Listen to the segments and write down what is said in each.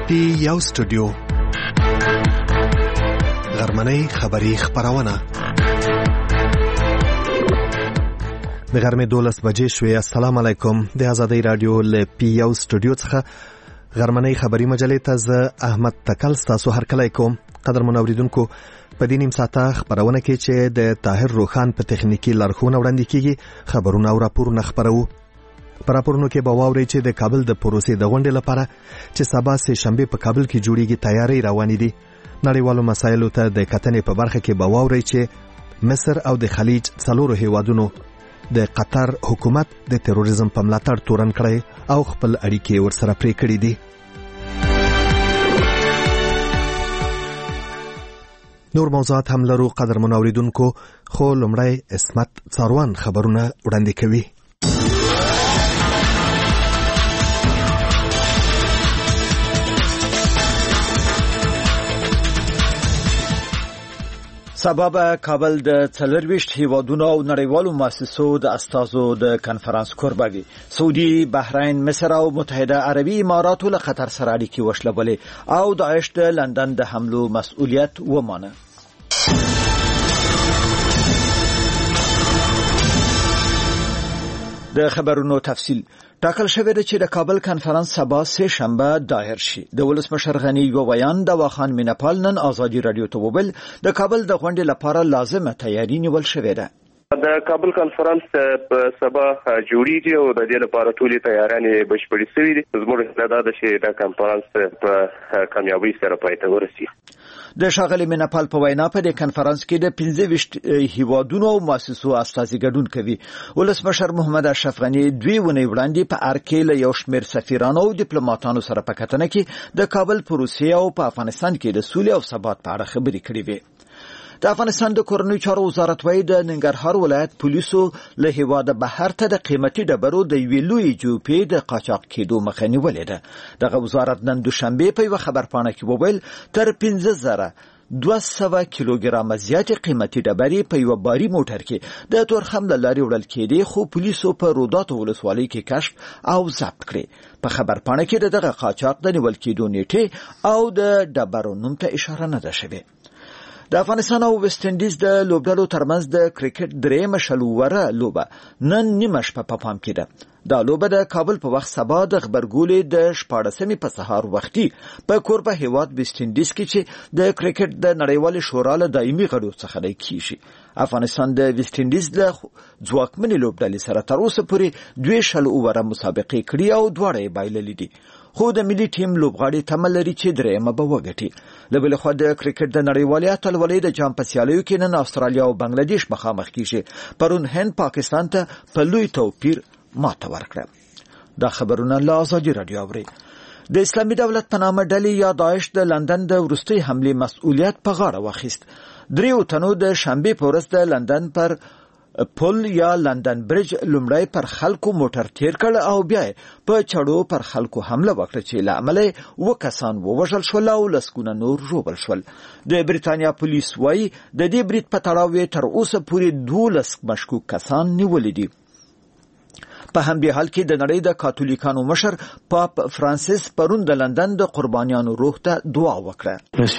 یو سټوډیو غرمنۍ خبری خبرونه د غرمې 12 بجې شوې. السلام علیکم. د آزادۍ رادیو له پی یو سټوډیو څخه غرمنۍ خبری مجلې ته زه احمد تکل تاسو هرکلی کوم. قدرمن اوریدونکو، په دې نیم ساعته خبرونه کې چې د طاهر روخان په تخنیکی لارښوونه وړاندې کیږي خبرونه او راپورونه خبرو. په راپورونو کې به واورئ چې د کابل د پروسې د غونډې لپاره چې سبا سه شنبه په کابل کې جوړیږي تیاری روانې دي. نړیوالو مسایلو ته د کتنې په برخه کې به واورئ چې مصر او د خلیج څلورو هیوادونو د قطر حکومت د تروریزم په ملاتړ تورن کړی او خپل اړیکې ورسره پرې کړې دي. نور موضوعات هم لرو قدرمن اوریدونکو، خو لومړی اسمت څاروان خبرونه وړاندې کوي. سبب کابل د 24 هیوادونو او نړیوالو مؤسسو د استازو د کنفرانس کوربه وي. سعودي، بحرین، مصر او متحده عربي امارات له قطر سره اړیکې وشلولې او داعش د لندن د حملو مسؤلیت ومانه. د خبرونو تفصیل ټاکل شوی دی چې د کابل کنفرانس سبا سه شنبه دایر شي. د ولسمشر غنی یو بیان د واخان مینپال نن آزادي رادیو ته وویل د کابل د غونډې لپاره لازمه تیاری نیول شوې ده. د کابل کنفرانس په سبا جوړیږي او د دې لپاره ټولې تیارانې بشپړې شوې دي. زموږ هدف دا ده چې د کنفرانس په کامیابی سره پای ته ورسي. د شاغلي مینپال په وینا په دې کنفرانس کې د 25 هیوادونو او مؤسسو استازي ګډون کوي. ولسمشر محمد اشرف غنی دوی ونی وړاندې په ارکې له یو شمېر سفیرانو او ډیپلوماټانو سره په کتنه کې د کابل پروسې او په افغانستان کې د سولې او ثبات په اړه خبرې کړې وې. د افغانستان د کورنیو چارو وزارت وايي د ننګرهار ولایت پولیسو له هیواد بهر ته د قیمتي ډبرو د ویلوی جوپې د قاچاق کېدو مخه نیولې ده. دغه وزارت نن دوشنبه په یو خبرپاڼه کې وویل تر 15200 کیلوګرام زیات قیمتي ډبرې په یو باري موټر کې د تورخم لاري وړل کېدې، خو پولیسو په رودات ولسوالۍ کې کشف او ضبط کړې. په خبرپاڼه کې دغه قاچاق د نیول کېدو نیټه او د ډبرو نوم ته اشاره نه ده شوې. د افغانستان او ویسټ انډیز د لوبډلو ترمنځ د کرکټ درېمه شلوره لوبه نن نیمه شپه په پام کې ده. دا لوبه د کابل په وخت سبا د خبرګولې د 14مې په سهار وختي په کوربه هیواد ویسټ انډیز کې چې د کرکټ د نړیوالې شورا له دایمي غړو څخه دی کیږي. افغانستان د ویسټ انډیز له ځواکمنې لوبډلې سره تر اوسه پورې 2 اوره مسابقې کړې او دواړه یې بایللې دي. خو د ملي ټیم لوبغاړي تمه لري چې درېمه به وګټي. له بلې خوا د کرکټ د نړیوالې اتلولۍ د جام په سیالیو کې نن استرالیا او بنگلاديش مخامخ کیږي. پرون هند پاکستان ته په لوی توپیر ماته ورکړه. دا خبرونه له آزادي رادیو اوري. د اسلامي دولت په نامه ډلې یا داعش د لندن د وروستي حملې مسؤلیت په غاړه واخیست. دریو تنو د شنبه په ورځ د لندن پر پل یا لندن برج لومړی پر خلکو موټر تیر کړ او بیا په چړو پر خلکو حمله وکړه چې له امله وکسان ووژل شول او لسګونه نور ژوبل شول. د بریتانیا پولیس وايي د دې برید په تړاو تر اوسه پورې 12 مشکوک کسان نیولې دي. په همدې حال کې د نړۍ د کاتولیکانو مشر پاپ فرانسیس پرون د لندن د قربانیانو روح ته دعا وکړه.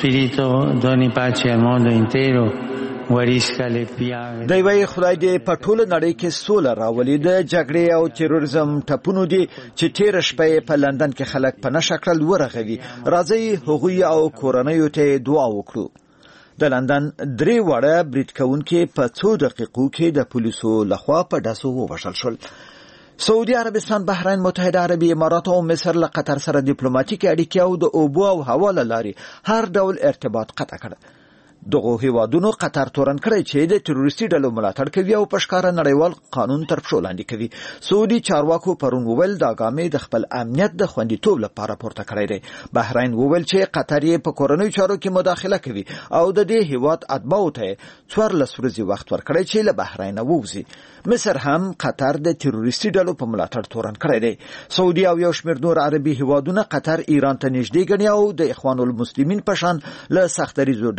دی وی خدای دې په ټوله نړۍ کې سوله راولي. د جګړې او تروریزم ټپونو دي چې تیر شپه په لندن کې خلک په نشکل ورغوي. راځي هغوی او کورنۍ ته دعا وکړو. د لندن 3 وړه برید کوونکي په 2 دقیقو کې د پولیسو لخوا په داسو ووژل شول. سعودي عربستان، بحرین، متحده عربي امارات او مصر له قطر سره ډیپلوماټیک اړیکې او د اوبو او هوا لاري هر ډول ارتباط قطع کړ. دغه هیوادونو قطر تورن کړی چې د تروریستي ډلو ملاتړ کوي او په ښکاره نړیوال قانون تر پښو لاندې کوي. سعودي چارواکو پرون وویل دا ګامې د خپل امنیت د خوندیتوب لپاره پورته کړی دی. بحرین وویل چې قطر یې په کورنیو چارو کې مداخله کوي او د دې هیواد اتباعو ته 14 ورځې وخت ورکړی چې له بحرین ووځي. مصر هم قطر د تروریستي ډلو په ملاتړ تورن کړی دی. سعودي او یو شمېر نور عربي هیوادونه قطر ایران ته نږدې ګڼي او د اخوان المسلمین په شان له سختریزو ډلو څخه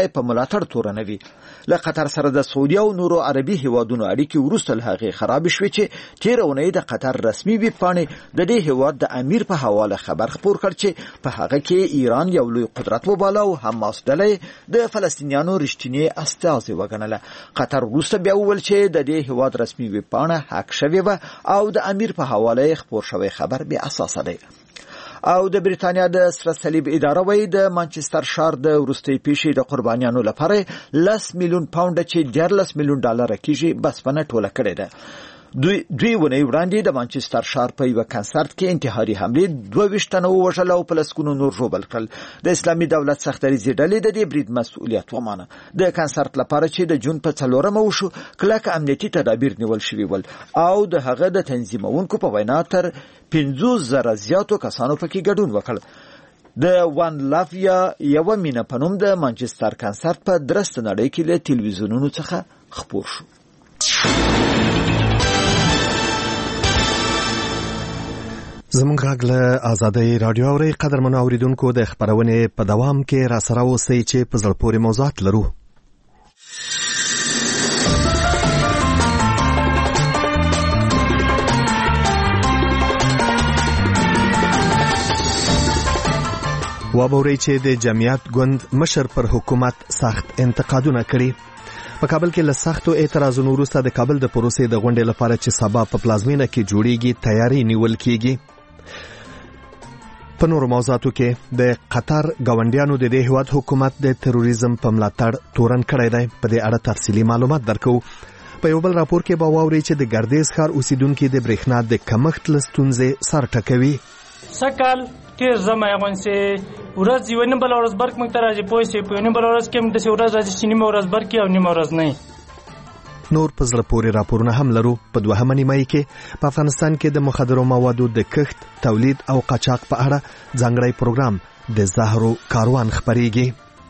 په ملاتړ تورنوي. له قطر سره د سعودي او نورو عربي هیوادونو اړیکې وروسته له هغې خراب شوې چې تېره اونۍ د قطر رسمي ویبپاڼې د دې هیواد د امیر په حواله خبر خپور کړ چې په هغه کې ایران یو لوی قدرت وباله او حماس ډله د فلسطینیانو رښتینی استازی وګڼله. قطر وروسته بیا وویل چې د دې هیواد رسمي ویبپاڼه هک شوې وه او د امیر په حواله خپور شوی خبر بې اساسه دی. او د بریتانیا د سره صلیب اداره وایي د مانچستر ښار د وروستۍ پیښې د قربانیانو لپاره 10 میلیون پاونډ چې 14 میلیون ډالر کېږي بسپنه ټوله کړې ده. دوی ونې وړاندې د مانچستر ښار په یو کنسرت کې انتحاري حملې 22 تنه ووژل او په لسګونو نور ژوبل کړل. د اسلامي دولت سختدریځې ډلې د دې برید مسؤلیت ومانه. د کنسرت لپاره چې د جون په 4مه وشو کلک امنیتي تدابیر نیول شوي ول او د هغه د تنظیمونکو په وینا تر 50,000 زیاتو کسانو پکې ګډون وکړ. د وان لاف یا یو مینه په نوم د مانچستر کنسرت په درسته نړۍ کې له تلویزیونونو څخه خپور شو. زمونږ غږ له آزادۍ رادیو اورئ. قدرمنو اوریدونکو د خپرونې په دوام کې راسره اوسئ چې په زړه پورې موضوعات لرو. وابورئ چې د جمعیت ګوند مشر پر حکومت سخت انتقادونه کړي. په کابل کې له سختو اعتراضونو وروسته د کابل د پروسې د غونډې لپاره چې سبا په پلازمینه کې جوړیږي تیاری نیول کیږي. په نورو موضوعاتو کې د قطر ګاونډیانو د دې هیواد حکومت د تروریزم په ملاتړ تورن کړی دی. په دې اړه تفصیلي معلومات درکو. په یو بل راپور کې به واورئ چې د ګردیز ښار اوسیدونکو د برېښنا د کمښت له ستونزې سر ټکوي. سکل تیر زما غونسه ورځ یو نه بل ورځ برک مونږ ته راځي پوه شي په نه بل ورځ کې موږ د ورځ راځي چې نیمه ورځ برک او نیمه ورځ نه. نور په زړه پورې راپورونه هم لرو. په دوهمه نیمه کې په افغانستان کې د مخدرو موادو د کښت، تولید او قاچاق په اړه ځانګړی پروګرام د زهرو کاروان خپریږي.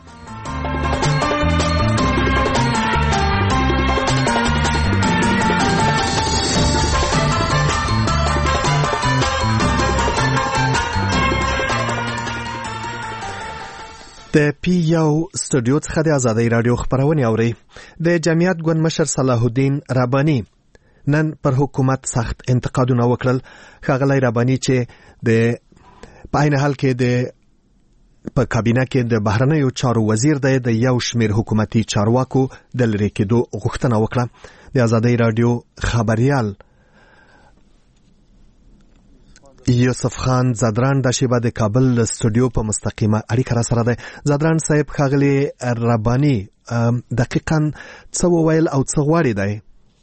د پی یو سټوډیو څخه د آزادۍ رادیو خبرونه اوري. د جمعیت ګوند مشر صلاح الدین ربانی نن پر حکومت سخت انتقادونه وکړل. ښاغلی ربانی چې د په عین حال کې د په کابینه کې د بهرنیو چارو وزیر دی د یو شمیر حکومتي چارواکو د لرې کېدو غوښتنه وکړه. د آزادۍ رادیو خبريال یوسف خان زادران د شیبه د کابل سټوډیو په مستقیمه اړیکه را سره ده. زادران صاحب ښاغلی ربانی دقیقاً څه وویل او څه غواړي دی؟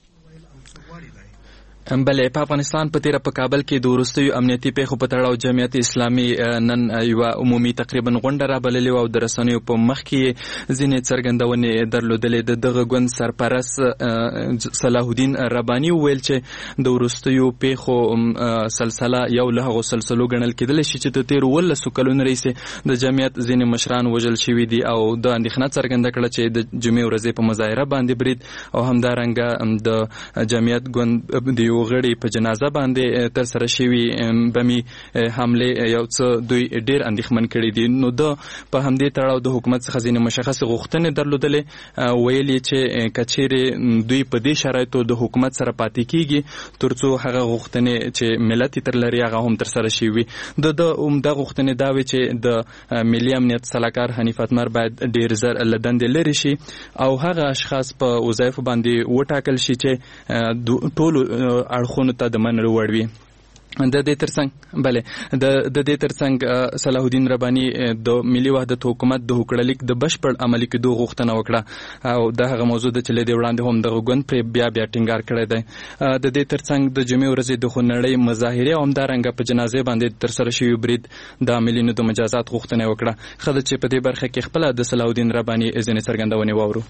بله په افغانستان په تیره په کابل کې د وروستیو امنیتي پیښو په تړاو جمعیت اسلامي نن یو عمومي تقریبا غونډه رابللې او د رسنیو په مخ کې ځینې څرګندونې درلودلې. د دغه ګوند سرپرست صلاح الدین ربانی ویل چې د وروستیو پیښو سلسله یو له هغو سلسلو ګڼل کېدلی شي چې د تیرو 19 کلونو راهیسې د جمعیت ځینې مشران وژل شوي دي او د اندېښنه څرګنده کړه چې د جمعې ورځې په مظاهره باندې برید او همدارنګه د جمعیت ګوند د غړي په جنازه باندې تر سره شوی بمی حمله یو څه دوی ډیر اندېښمن کړي دي. نو د په همدې تړاو د حکومت څخه ځینې مشخص غوښتنې درلودلې. ویلي چې کچېرې دوی په دې شرایطو د حکومت سره پاتې کیږي ترڅو هغه غوښتنې چې ملت تر لري هغه هم تر سره شي. د عمده غوښتنې دا وي چې د ملي امنیت سلاکار حنیف اتمر باید ډیر زر لدند لري شي او هغه اشخاص په وظایف باندې وټاکل شي چې ټول اړخونو ته د منلو وړ وي. د دې ترڅنګ صلاح الدین ربانی د ملي وحدت حکومت د هوکړلیک د بشپړ عملي کېدو غوښتنه وکړه او د هغه موضوع د چلې دی وړاندې هم د ګوند پر بیا ټینګار کړی دی. د دې ترڅنګ د جمعې ورځې د خونړۍ مظاهره او همدارنګ په جنازې باندې تر سره شوی برید د عاملینو د مجازات غوښتنه وکړه. خدای چې په دې برخه کې خپل د صلاح الدین ربانی ځینې څرګندونې واورو.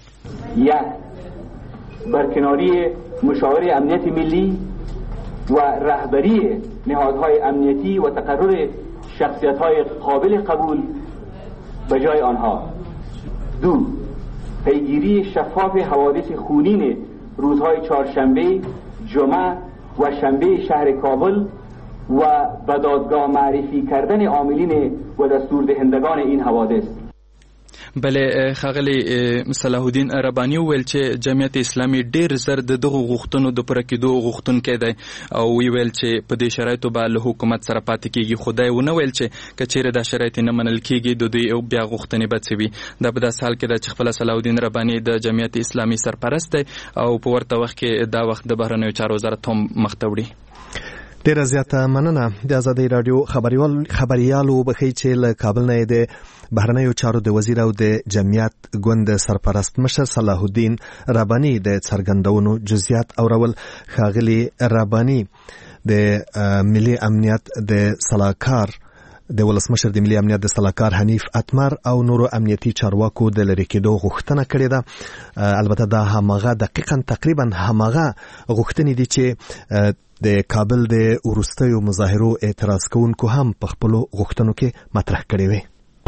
برکناری مشاور امنیت ملی و رهبری نهادهای امنیتی و تقرر شخصیت‌های قابل قبول به جای آنها. دو، پیگیری شفاف حوادث خونین روزهای چهارشنبه، جمعه و شنبه شهر کابل و به دادگاه معرفی کردن عاملین و دستوردهندگان این حوادث. بلې ښاغلی صلاح الدین رباني وویل چې جمعیت اسلامي ډیر زر د دغو غوښتنو د پوره کېدو غوښتونکی دی او ویل چې په دې شرایطو به له حکومت سره پاتې کېږي. خو دی ونه ویل چې که چیرې دا شرایط نه منل کېږي د دوی بیا غوښتنې به څه وي. دا په داسې حال کې ده چې خپله صلاح الدین رباني د جمعیت اسلامي سرپرست دی او په ورته وخت کې دا وخت د بهرنیو چارو وزارت هم مخ ته وړي. ډیره زیاته مننه. د آزادۍ راډیو خبريالو بخی چې له کابل نه د بهرنیو چارو د وزیر او د جمعیت ګوند سرپرست مشر صلاح الدین رباني د څرګندونو جزئیات اورول. ښاغلي رباني د ملي امنیت د صلاحکار د ولسمشر د ملي امنیت د صلاحکار حنیف اتمر او نورو امنیتي چارواکو د لرې کېدو غوښتنه کړې ده. البته دا هماغه دقیقاً تقریبا هماغه غوښتنې دي چې د کابل د وروستیو مظاهرو اعتراض کوونکو هم په خپلو غوښتنو کې مطرح کړې وې.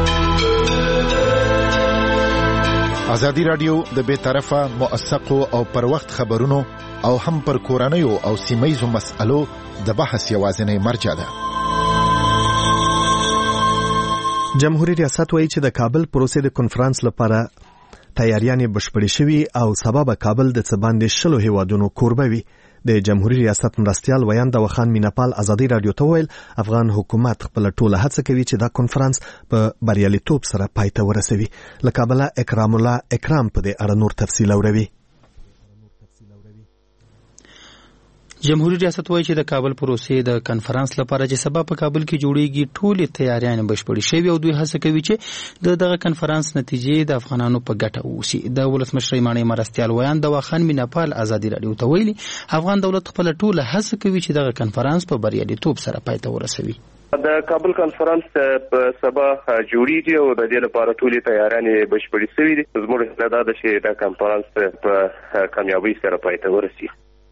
ازادي راډیو د بې طرفه موثقو او پر وخت خبرونو او هم پر کورنیو او سیمه‌یزو مسألو د بحث یوازینی مرجع ده. جمهوریت ریاست وایي چې د کابل پروسې د کنفرانس لپاره تیاریانې بشپړې شوي او سبا به کابل د څه باندې 20 هیوادونو کوربه وي. د جمهوریت ریاست مرستیال ویان داوخان میناپال ازادي رادیو ته ویل افغان حکومت خپل ټوله هڅه کوي چې دا کنفرانس په بریالیتوب سره پای ته ورسوي. له کابل اکرام الله اکرام په دې اړه نور تفصیل اوروي. جمهوریت ریاست وایي چې د کابل پروسې د کنفرانس لپاره چې سبا په کابل کې جوړیږي ټولې تیاریانې بشپړې شوي او دوی هڅه کوي چې دغه کنفرانس نتیجې د افغانانو په ګټه ووسي. د ولسمشر ایماني مرستیال ویان داوخان میناپال ازادي رادیو ته ویلي افغان دولت خپل ټوله هڅه کوي چې دغه کنفرانس په بریالیتوب سره پای ته ورسوي. د کابل کنفرانس په سبا جوړیږي او د دې لپاره ټولې تیاریانې بشپړې شوي دي. زموږ هیله دا ده چې دا کنفرانس په کامیابۍ سره پای ته ورسي.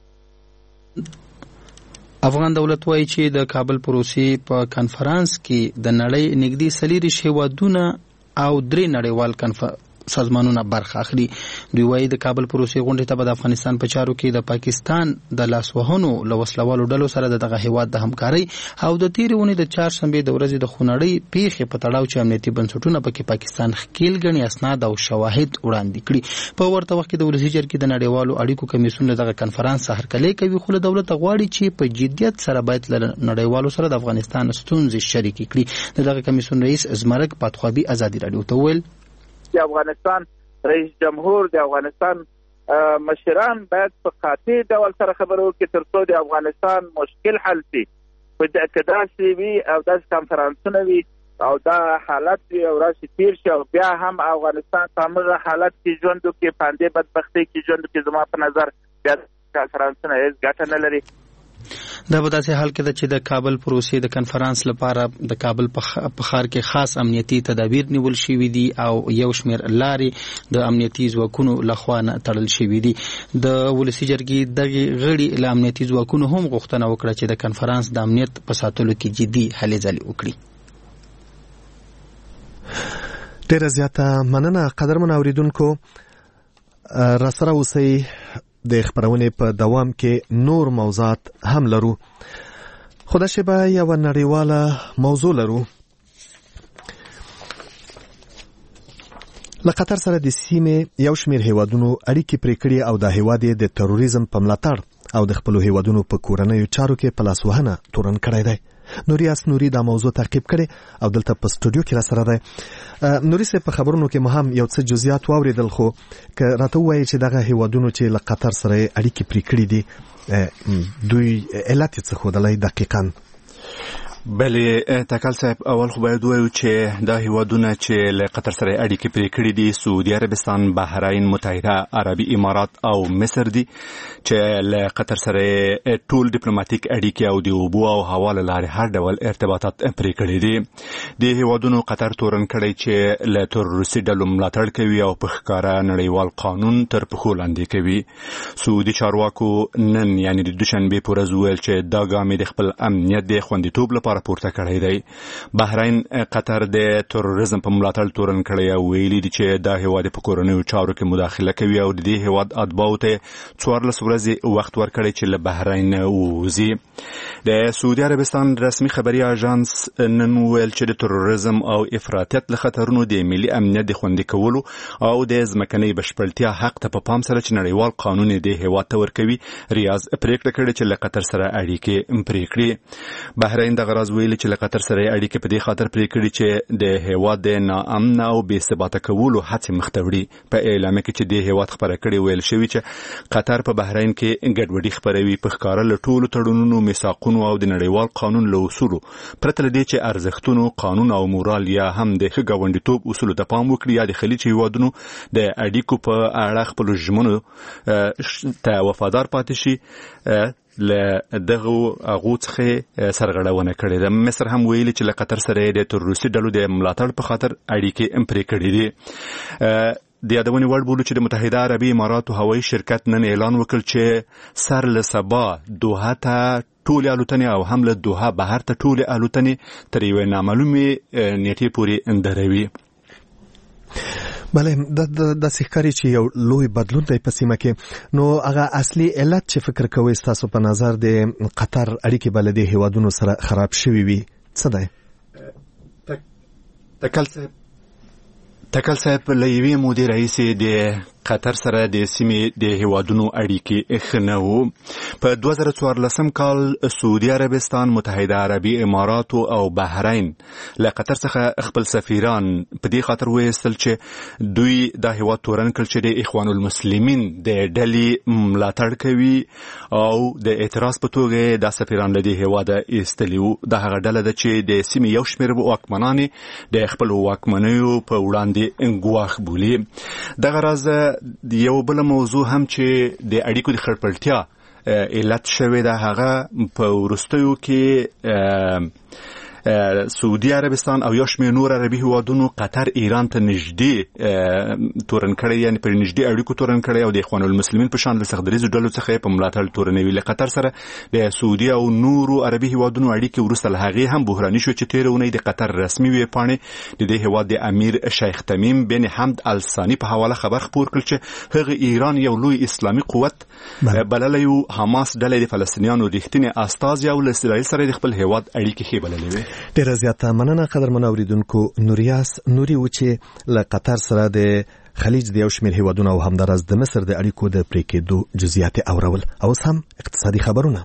افغان دولت وایي چې د کابل پروسې په کنفرانس کې د نړۍ نږدې 40 هیوادونه او 3 نړیوال سازمانونه برخه اخلي. دوی وایي د کابل پروسې غونډې ته د افغانستان په چارو کې د پاکستان د لاسوهنو له وسلوالو ډلو سره دغه هیواد د همکارۍ او د تېرې اونۍ د چهارشنبې د ورځې د خونړۍ پیښې په تړاو چې امنیتي بنسټونه پکې پاکستان ښکیل ګڼي اسناد او شواهد وړاندې کړي. په ورته وخت کې د ولسي جرګې د نړیوالو اړیکو کمیسیون دغه کنفرانس هرکلی کوي خو له دولت غواړي چې په جدیت سره باید له نړیوالو سره د افغانستان ستونزې شریکې کړي. دغه کمیسیون رئیس زمرک پاتخوابي ازادي رادیو ته ویل د افغانستان رئیس جمهور د افغانستان مشران باید په قاطع ډول سره خبرو کې ترڅو د افغانستان مشکل حل شي. په دې داسې وي او داسې کنفرانسونه وي او دا حالت وي او راشي تیر شي او بیا هم افغانستان په همغه حالت کې ژوند وکړي پاندې بدبختۍ کې ژوند وکړي. زما په نظر بیا کنفرانسونه هیڅ ګټه نه لري. دا په داسې حال کې ده چې د کابل پروسې د کنفرانس لپاره د کابل په ښار کې خاص امنیتي تدابیر نیول شوي دي او یو شمېر لارې د امنیتي ځواکونو لخوا نه تړل شوي دي. د ولسي جرګې دغه غړي له امنیتي ځواکونو هم غوښتنه وکړه چې د کنفرانس د امنیت په ساتلو کې جدي هلې ځلې وکړي. ډېره زیاته مننه قدرمن اوریدونکو. راسره اوسئ. د خبرونې په دوام کې نور موضوعات هم لرو. خو دا شی به یوه نړیواله موضوع لرو. له قطر سره د سیمې یو شمېر هیوادونو اړیکې پرې کړي او دا هیواد یې د تروریزم په ملاتړ او د خپلو هیوادونو په کورنیو چارو کې په لاسوهنه تورن کړی دی. نوریاس نوري دا موضوع تعقیب کړي او دلته په سټوډیو کې را سره دی. نوري صاحب په خبرونو کې مو هم یو څه جزئیات واوریدل خو که راته ووایي چې دغه هیوادونو چې له قطر سره اړیکې پرې کړي دي دوی علت یې څه ښودلی دقیقاً؟ بله تکل صاحب اول خو باید وایو چې دا هیوادونه چې له قطر سره اړیکې پرې کړي دي سعودي عربستان، بحرین، متحده عربي امارات او مصر دي چې له قطر سره ټول ډیپلوماټیک اړیکې او د اوبو او هوا له لارې هر ډول ارتباطات پرې کړي دي. د هیوادونو قطر تورن کړی چې له تروریستي ډلو ملاتړ کوي او په ښکاره نړیوال قانون تر پښو لاندې کوي. سعودي چارواکو نن یعنې د دوشنبې په ورځ وویل چې دا ګام د خپل امنیت د خوندیتوب لپاره لپاره پورته کړی دی. بحرین قطر د تروریزم په ملاتړ تورن کړی او ویلي دي چې دا هیواد په کورنیو چارو کې مداخله کوي او د دې هیواد اتباعو ته 14 ورځې وخت ورکړی چې له بحرین ووځي. د سعودي عربستان رسمي خبري اژانس نن ویل چې د تروریزم او افراطیت له خطرونو د ملي امنیت د خوندي کولو او د ځمکنۍ بشپړتیا حق ته په پام سره چې نړیوال قانون د هیواد ته ورکوي ریاض پریکړه کړې چې له قطر سره اړیکې پرې کړي. بحرین د غرض ویل چې له قطر سره اړیکې په دې خاطر پرې کړي چې د هیواد د ناامن او بې ثباته کولو هڅې مخ ته وړي. په اعلامیه کې چې د هیواد خبره کړې ویل شوی چې قطر په بحرین کې ګډوډي خبروي په ښکاره له ټولو تړونونو میثاقونو او د نړیوال قانون له اصولو پرته له دې چې ارزښتونو قانون او مورال یا هم د ښه ګاونډیتوب اصولو ته پام وکړي یا د خلیج هیوادونو د اړیکو په اړه خپلو ژمنو ته وفادار پاتې شي له دغه هغو څخه سرغړونه کړې ده. مصر هم ویلي چې له قطر سره د تروریستي ډلو د ملاتړ په خاطر اړیکې پرې کړې دي. د یادونې وړ بولو چې د متحده عربي اماراتو هوایي شرکت نن اعلان وکړ چې سر له سبا دوحه ته ټولې الوتنې او هم له دوحه بهر ته ټولې الوتنې تر یوې نامعلومې نیټې پورې دروي. بله د ښکاري چې یو لوی بدلون دی په سیمه کې. نو هغه اصلي علت چې فکر کوئ ستاسو په نظر د قطر اړیکې به له دې هیوادونو سره خراب شوي وي څه دی؟ تکل صاحب له یوې مودې راهیسې د قطر سره د سیمې د هیوادونو اړیکې ښه نه وو. په 2014 کال سعودي عربستان، متحده عربي اماراتو او بحرین له قطر څخه خپل سفیران په دې خاطر وایستل چې دوی دا هیواد تورن کړ چې د اخوان المسلمین د ډلې ملاتړ کوي او د اعتراض په توګه دا سفیران له دې هیواده ایستلي وو. دا هغه ډله ده چې د سیمې یو شمېر واکمنان د خپل واکمنیو په وړاندې ګواښ بولي. دغه راز یو بل موضوع هم چې د اړیکو د خړپړتیا علت شوی ده هغه په وروستیو کې سعودي عربستان او یو شمېر نور عربي هیوادونو قطر ایران ته نږدې تورن کړی، یعنې پر نږدې اړیکو تورن کړی او د اخوان المسلمین په شان له سختدریځو ډلو څخه یې په ملاتړ تورنوي. له قطر سره د سعودي او نورو عربي هیوادونو اړیکې وروسته له هغې هم بحراني شو چې تېره اونۍ د قطر رسمي ویبپاڼې د دې هیواد د امیر شیخ تمیم بن حمد الثاني په حواله خبر خپور کړ چې هغه ایران یو لوی اسلامي قوت بللی و، حماس ډلې د فلسطینیانو رښتینې استازي او له اسرائیل سره د خپل هیواد اړیکې ښې بللې وې. ډیره زیاته مننه قدرمن اوریدونکو. نوریاس نوري و چې له قطر سره د خلیج د یو شمېر هیوادونو او همداراز د مصر د اړیکو د پرې کېدو جزئیات اورول. اوس هم اقتصادي خبرونه.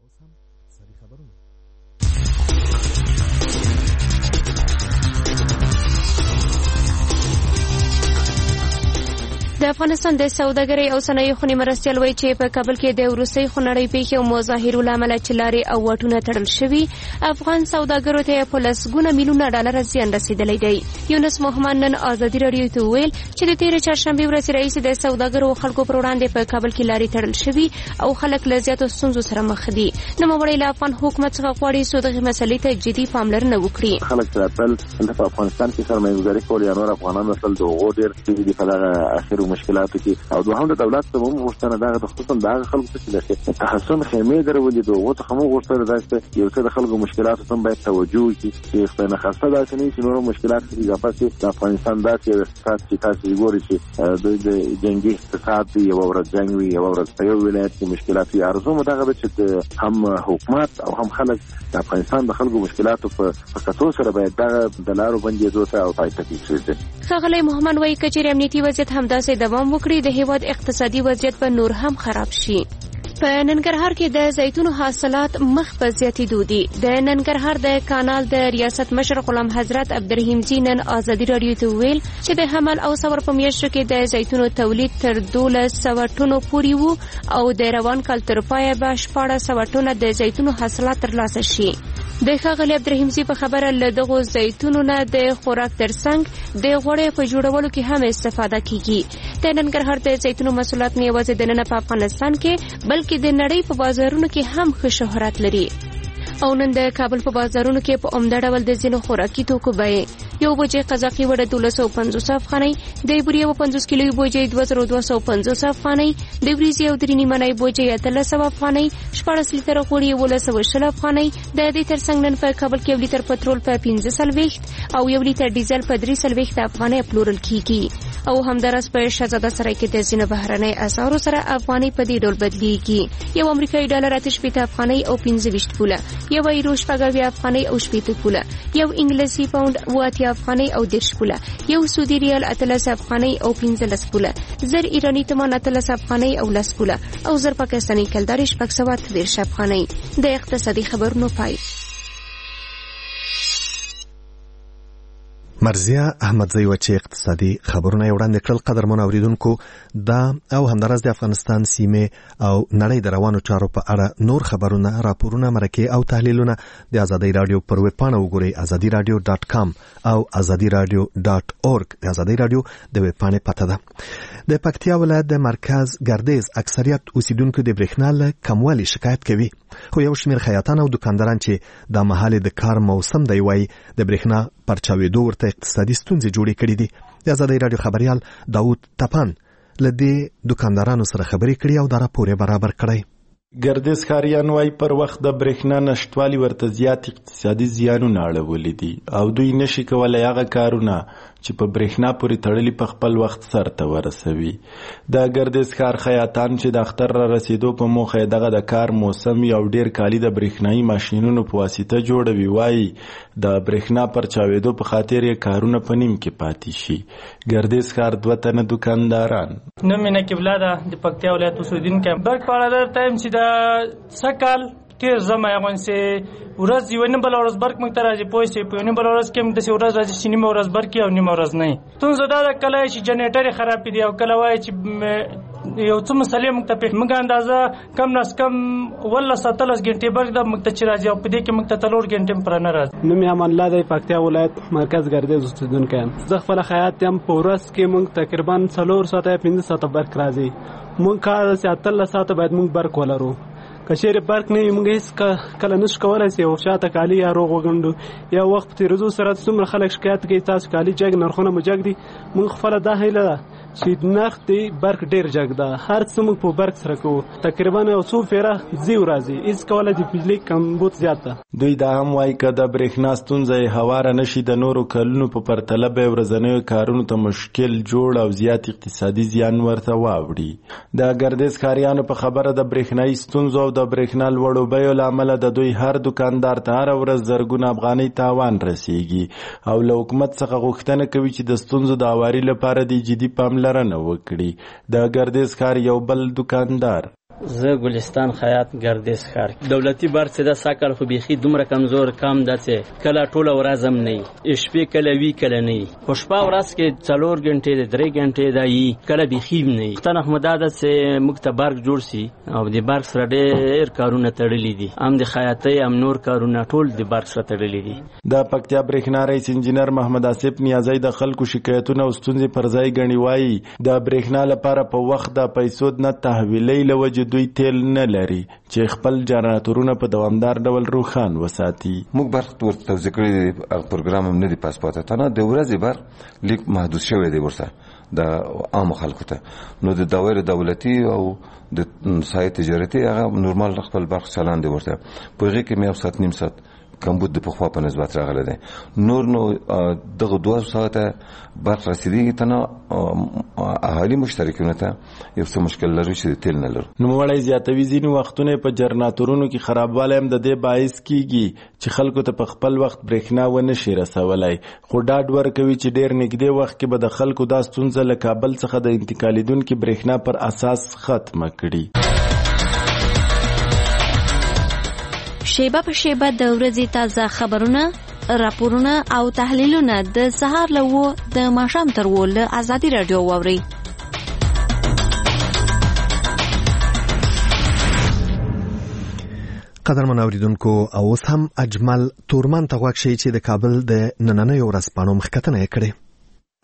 د افغانستان د سوداګرۍ او صنایعو خونې مرستیال وایي چې په کابل کې د وروستۍ خونړۍ پیښې او مظاهرو له امله چې لارې او واټونه تړل شوي، افغان سوداګرو ته په لسګونه میلیونه ډالر زیان رسېدلی دی. یونس محمد نن ازادي راډیو ته وویل چې د تېرې چهارشنبې ورځې راهیسې د سوداګرو او خلکو پر وړاندې په کابل کې لارې تړل شوي او خلک له زیاتو ستونزو سره مخ دي. نوموړی له افغان حکومت څخه غواړي څو دغې مسلې ته جدي پاملرنه وکړي. خلک چې راتلل په افغانستان کې سرمایه‌ګذاري کول یا نور افغانان راتلل د هغو ډېر دي په دغه اخرو مشکلاتو کې، او دوهم د دولت ته هم غوښتنه دغه د خصوصا دغه خلکو چې د تحسن خیمې درولې دغه څه هم غوښتنه ده چې یو څه د خلکو مشکلاتو ته باید توجه وکړي چې په خاصه داسې نه چې نور مشکلات کې اضافه د افغانستان داسې اقتصاد چې تاسو ګورئ چې د جنگي اقتصاد دی، یو ورځ جنگ وي، یو ورځ په یو ولایت کې مشکلات وي. ارزو دغه چې هم حکومت او هم خلک د افغانستان د خلکو مشکلاتو په کتو سره باید دغه د لارو بندېدو ته او پای ته کېږي. ښاغلی محمد وایي که چېرې امنیتي وضعیت همداسې دوام وکړي د هیواد اقتصادي وضعیت به نور هم خراب شي. په ننګرهار کې د زیتونو حاصلات مخ په زیاتېدو دي. د ننګرهار د کانال د ریاست مشر غلام حضرت عبدالرحیمزي نن ازادي راډیو ته وویل چې د حمل او ثور په میاشتو کې د زیتونو تولید تر 1200 ټنو پورې وو او د روان کال تر پایه به 1400 ټنه د زیتونو حاصلات ترلاسه شي. د ښاغلي عبدالرحیمزي په خبره له دغو زیتونو نه د خوراک ترڅنګ د غوړیو په جوړولو کې هم استفاده کیږي. د ننګرهار د زیتونو محصولات نه یوازې دننه په افغانستان کې بلکې د نړۍ په بازارونو کې هم ښه شهرت لري. او نن د کابل په بازارونو کې په عمده ډول د ځینو خوراکي توکو بیې 1 بوجه قزاقي وړه 1250 افغانۍ، د بوري 50 کیلو بوجه 2250 افغانۍ، د وریځې او درې نیمه بوجه 1300 افغانۍ، 14 لیتر غوړي 1120 افغانۍ، د دې ترڅنګ نن په کابل کې 1 لیتر پټرول په 15 او 1 لیتر ډیزل په 3 افغانۍ پلورل کیږي. او همدارس په شهزاده سرای کې د ځینو بهرنۍ اسعارو سره افغانۍ په دې ډول بدلیږي. 1 امریکایي ډالر 8 افغانۍ او 25 پوله، 1 یورو 80 افغانۍ او 80 پوله، 1 انګلیسي پاوند 80 افغانۍ او 10 پوله، 1 سعودي ریال 13 افغانۍ او 15 پوله، 1000 ایرانی تومان 13 افغانۍ او 10 پوله، او 1000 پاکستاني کلدار 630 افغانۍ. د اقتصادي خبرونو پای. مرزیه احمدزی و چې اقتصادي خبرونه وړاندې کړل. قدرمن اوریدونکو دا او همدارس د افغانستان سیمه او نړۍ د روانو چارو په اړه نور خبرونه، راپورونه، مرکې او تحلیلونه د ازادي رادیو پر ویب پاڼه وګورئ azadiradio.com او azadiradio.org. د ازادي رادیو د ویب پاڼې پته ده. د پکتیا ولایت د مرکز ګردیز اکثریت اوسیدونکو د برېښنا له کموالي شکایت کوي، خو یو شمېر خیاطان او دکانداران چې د مهال د کار موسم دی وایي د برېښنا پرچاوېدو ورته اقتصادي ستونزې جوړې کړې دي. د ازادي رادیو خبريال داود تپان له دې دکاندارانو سره خبرې کړې او دا راپور یې برابر کړی. ګردیز ښاریان وايي پر وخت د برېښنا نشټوالي ورته زیات اقتصادي زیانونه اړولي دي او دوی نشي کولای هغه کارونه چې په برېښنا پورې تړلي په خپل وخت سرته ورسوي. د ګردیز ښار خیاطان چې د اختر را رسیدو په موخه دغه د کار موسم یو ډیر کالی د برېښنايي ماشینونو په واسطه جوړوي، وايي د برېښنا پر چاوېدو په خاطر یې کارونه په نیم کې پاتې شي. ګردیز ښار 2 تنه دکانداران نومینه قبله ده د پکتیا ولایت اوسیدونکو برق په اړه د ټایم چې د سکل ډیر زما یغون سي ورځ یو نه بل ورځ برق مونږ ته راځي پوه شي په نه بل ورځ کې د ورځ راځي چې نیمه ورځ برق او نیمه ورځ نه تون زدا د کله چې جنریټر خراب دي او کله وای چې یو څه مسلې مونږ ته په موږ اندازه کم نس کم ولا 17 غنټې برق د مونږ ته چې راځي او په دې کې مونږ ته 3 غنټې پر نه راځي. نو مې امان الله د پکتیا ولایت مرکز ګردیز اوسیدونکو یم. زه خپل خیاط یم. په ورځ کې مونږ تقریبا 4 ساعته 5 ساعته برق راځي. مونږ کار ساعت 3 ساعته باید مونږ برق ولرو. کچېره برق نه موږ هیڅ کله نش کولای شو او شاته کالی یا روغ وګندو یا وخت تیرزو سره څومره خلک شکایت کوي تاسو کالی جګ نرخونه مجګ دي. موږ خپل دا هیله چې نرخ دی برق ډیر جګ ده. هر څه موږ په برق سره کوو. تقریبا یو څو پیره زیو راځي. هیڅ کولای دی بجلی کمبود زیات ده. دوی دا هم وایي که د برېښنا ستونزه هواره نشي د نورو کلونو په پرتله به ورځنیو کارونو ته مشکل جوړ او زیات اقتصادي زیان ورته واوړي. د ګردیز ښاریانو په خبره د برېښنايي ستونزو او د برېښنا لوړو بیو له امله د دوی هر دکاندار ته هره ورځ زرګونه افغانۍ تاوان رسیږي او له حکومت څخه غوښتنه کوي چې د ستونزو د هواري لپاره د جدي پاملرنه وکړي. د ګردیز ښار یو بل دکاندار زه ګلستان خیاط ګردیز ښار دولتي برق چې د ساکل خو بيخي دومره کمزور کم ده چې کله ټوله ورځ هم نه شپې کله وی کله نه خو شپه ورځ کې 4 غنټې 3 غنټې دی کله بيخي نه ختنه احمداد چې مکته برق جوړ سي او د برق سره ډېر کارونه تړلي دي. هم د خیاطۍ هم نور کارونه ټول د برق سره تړلي دي. د پکتیا برېښنا رئیس انجینر محمد آصف نیازی د خلکو شکایتونه او ستونزې پر ځای غني وایي د برېښنا لپاره په وخت د پیسو نه تحویلې لوجه دوی تیل نه لري چې خپل جنراتورونه په دوامدار ډول روښان وساتي. موږ برق ورته توزیع کړی پروګرام هم نه دی پاسپورت ته نه د ورځې برق لیک محدود شوی دی ورته د عام خلکو ته. نو د دوایل دولتي او د سایه تجارتي هغه نورمال خپل برق چلان دی ورته په هغه کې مې 7 نیم ساعت کمبود د پخوا په نسبت راغلی دی. نور نو دغه 2 ساعته برق رسیدګي ته نه اهالي مشترکونه ته یو څه مشکل لري چې تیل نه لري. نو وړای زیاتوي ځینې وختونه په جنراتورونو کې خرابوالی هم د دې باعث کیږي چې خلکو ته په خپل وخت برېښنا ونه شي رسولای. خو ډاډ ورکوي چې ډېر نږدې وخت کې به د خلکو دا ستونزه له کابل څخه د انتقالیدونکي برېښنا پر اساس ختمه کړي. شیبه په شیبه د ورځې تازه خبرونه، راپورونه او تحلیلونه د سهار له 9 د ماښام تر 10 له ازادي رادیو واورئ. قدرمن اوریدونکو اوس هم اجمل تورمان ته غوږ شئ چې د کابل د نننیو ورځپاڼو مخکتنه یې کړې.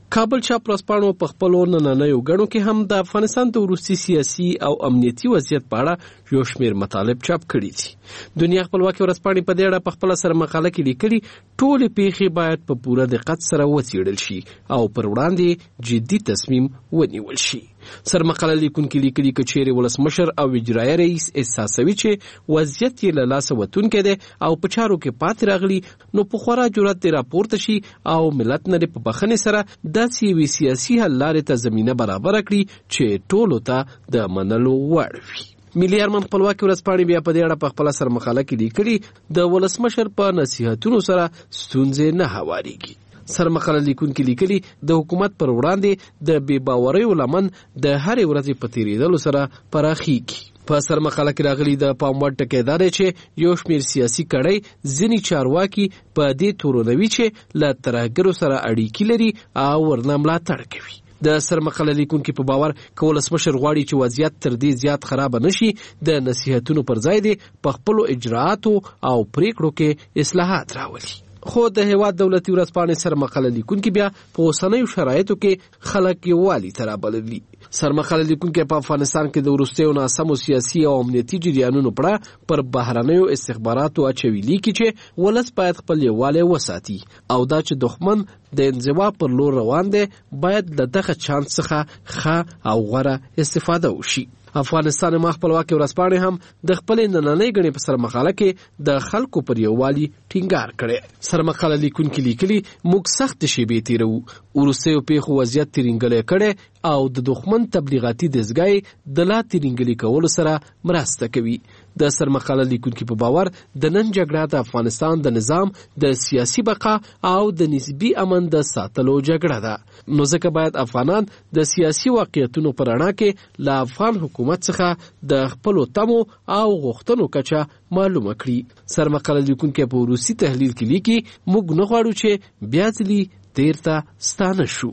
کابل چاپ ورځپاڼو په خپلو نننیو ګڼو کې هم د افغانستان د وروستي سیاسي او امنیتي وضعیت په اړه یو شمېر مطالب چاپ کړي دي. دنیا خپلواکي ورځپاڼې په دې اړه په خپله سره مقاله کې لیکلي ټولې پیښې باید په پوره دقت سره وڅېړل شي او پر وړاندې جدي تصمیم ونیول شي. سرمقاله لیکونکي لیکلي که چیرې ولسمشر او اجرایه رئیس احساسوي چې وضعیت یې له لاسه وتونکی دی او په چارو کې پاتې راغلي، نو په خورا جرأت دې راپورته شي او ملت نه په بخښنې سره داسې یوې سیاسي حل لارې ته زمینه برابره کړي چې ټولو ته د منلو وړ وي. ملي ارمان خپلواکي ورځپاڼې بیا په دې اړه په خپله سرمقاله کې لیکلي د ولسمشر په نصیحتونو سره ستونزې نه هوارېږي. سرمقاله لیکونکي لیکلي د حکومت پر وړاندې د بې باوریو لمن د هرې ورځې په تېرېدلو سره پراخیږي. په سرمقاله کې راغلي د پام وړ ټکی دا دی چې یو شمېر سیاسي کړۍ ځینې چارواکي په دې تورنوي چې له ترهګرو سره اړیکې لري او ورنه ملاتړ کوي. د سرمقاله لیکونکي په باور که ولسمشر غواړي چې وضعیت تر دې زیات خراب نشي، د نصیحتونو پر ځای دې په خپلو اجراعاتو او پریکړو کې اصلاحات راولي. خو د هیواد دولتي ورځپاڼې سرمقاله لیکونکي بیا په اوسنیو شرایطو کې خلک یووالي ته رابللي. سرمقاله لیکونکي په افغانستان کې د وروستیو ناسمو سیاسي او امنیتي جریانونو په اړه پر بهرنیو استخباراتو اچوي لیکي چې ولس باید خپل یووالی وساتي او دا چې دښمن د انزوا پر لور روان دی باید له دغه چانس څخه ښه او غوره استفاده وشي. افغانستان ما خپلواکي ورځپاڼې هم د خپلې نننۍ ګڼې په سرمقاله کې د خلکو پر یووالي ټینګار کړی. سرمقاله لیکونکي لیکلي موږ سخت شیبې تیروو، وروستیو پیښو وضعیت ترینګلی کړی او د دښمن تبلیغاتي دستګاه د لا ترینګلي کولو سره مرسته کوي. د سرمقاله لیکونکي په باور د نن جګړه د افغانستان د نظام د سیاسي بقا او د نسبي امن د ساتلو جګړه ده، نو ځکه باید افغانان د سیاسي واقعیتونو په رڼا کې له افغان حکومت څخه د خپلو تمو او غوښتنو کچه معلومه کړي. سرمقاله لیکونکي په وروستي تحلیل کې لیکي موږ نه غواړو چې بیا ځلي تیر ته ستانه شو.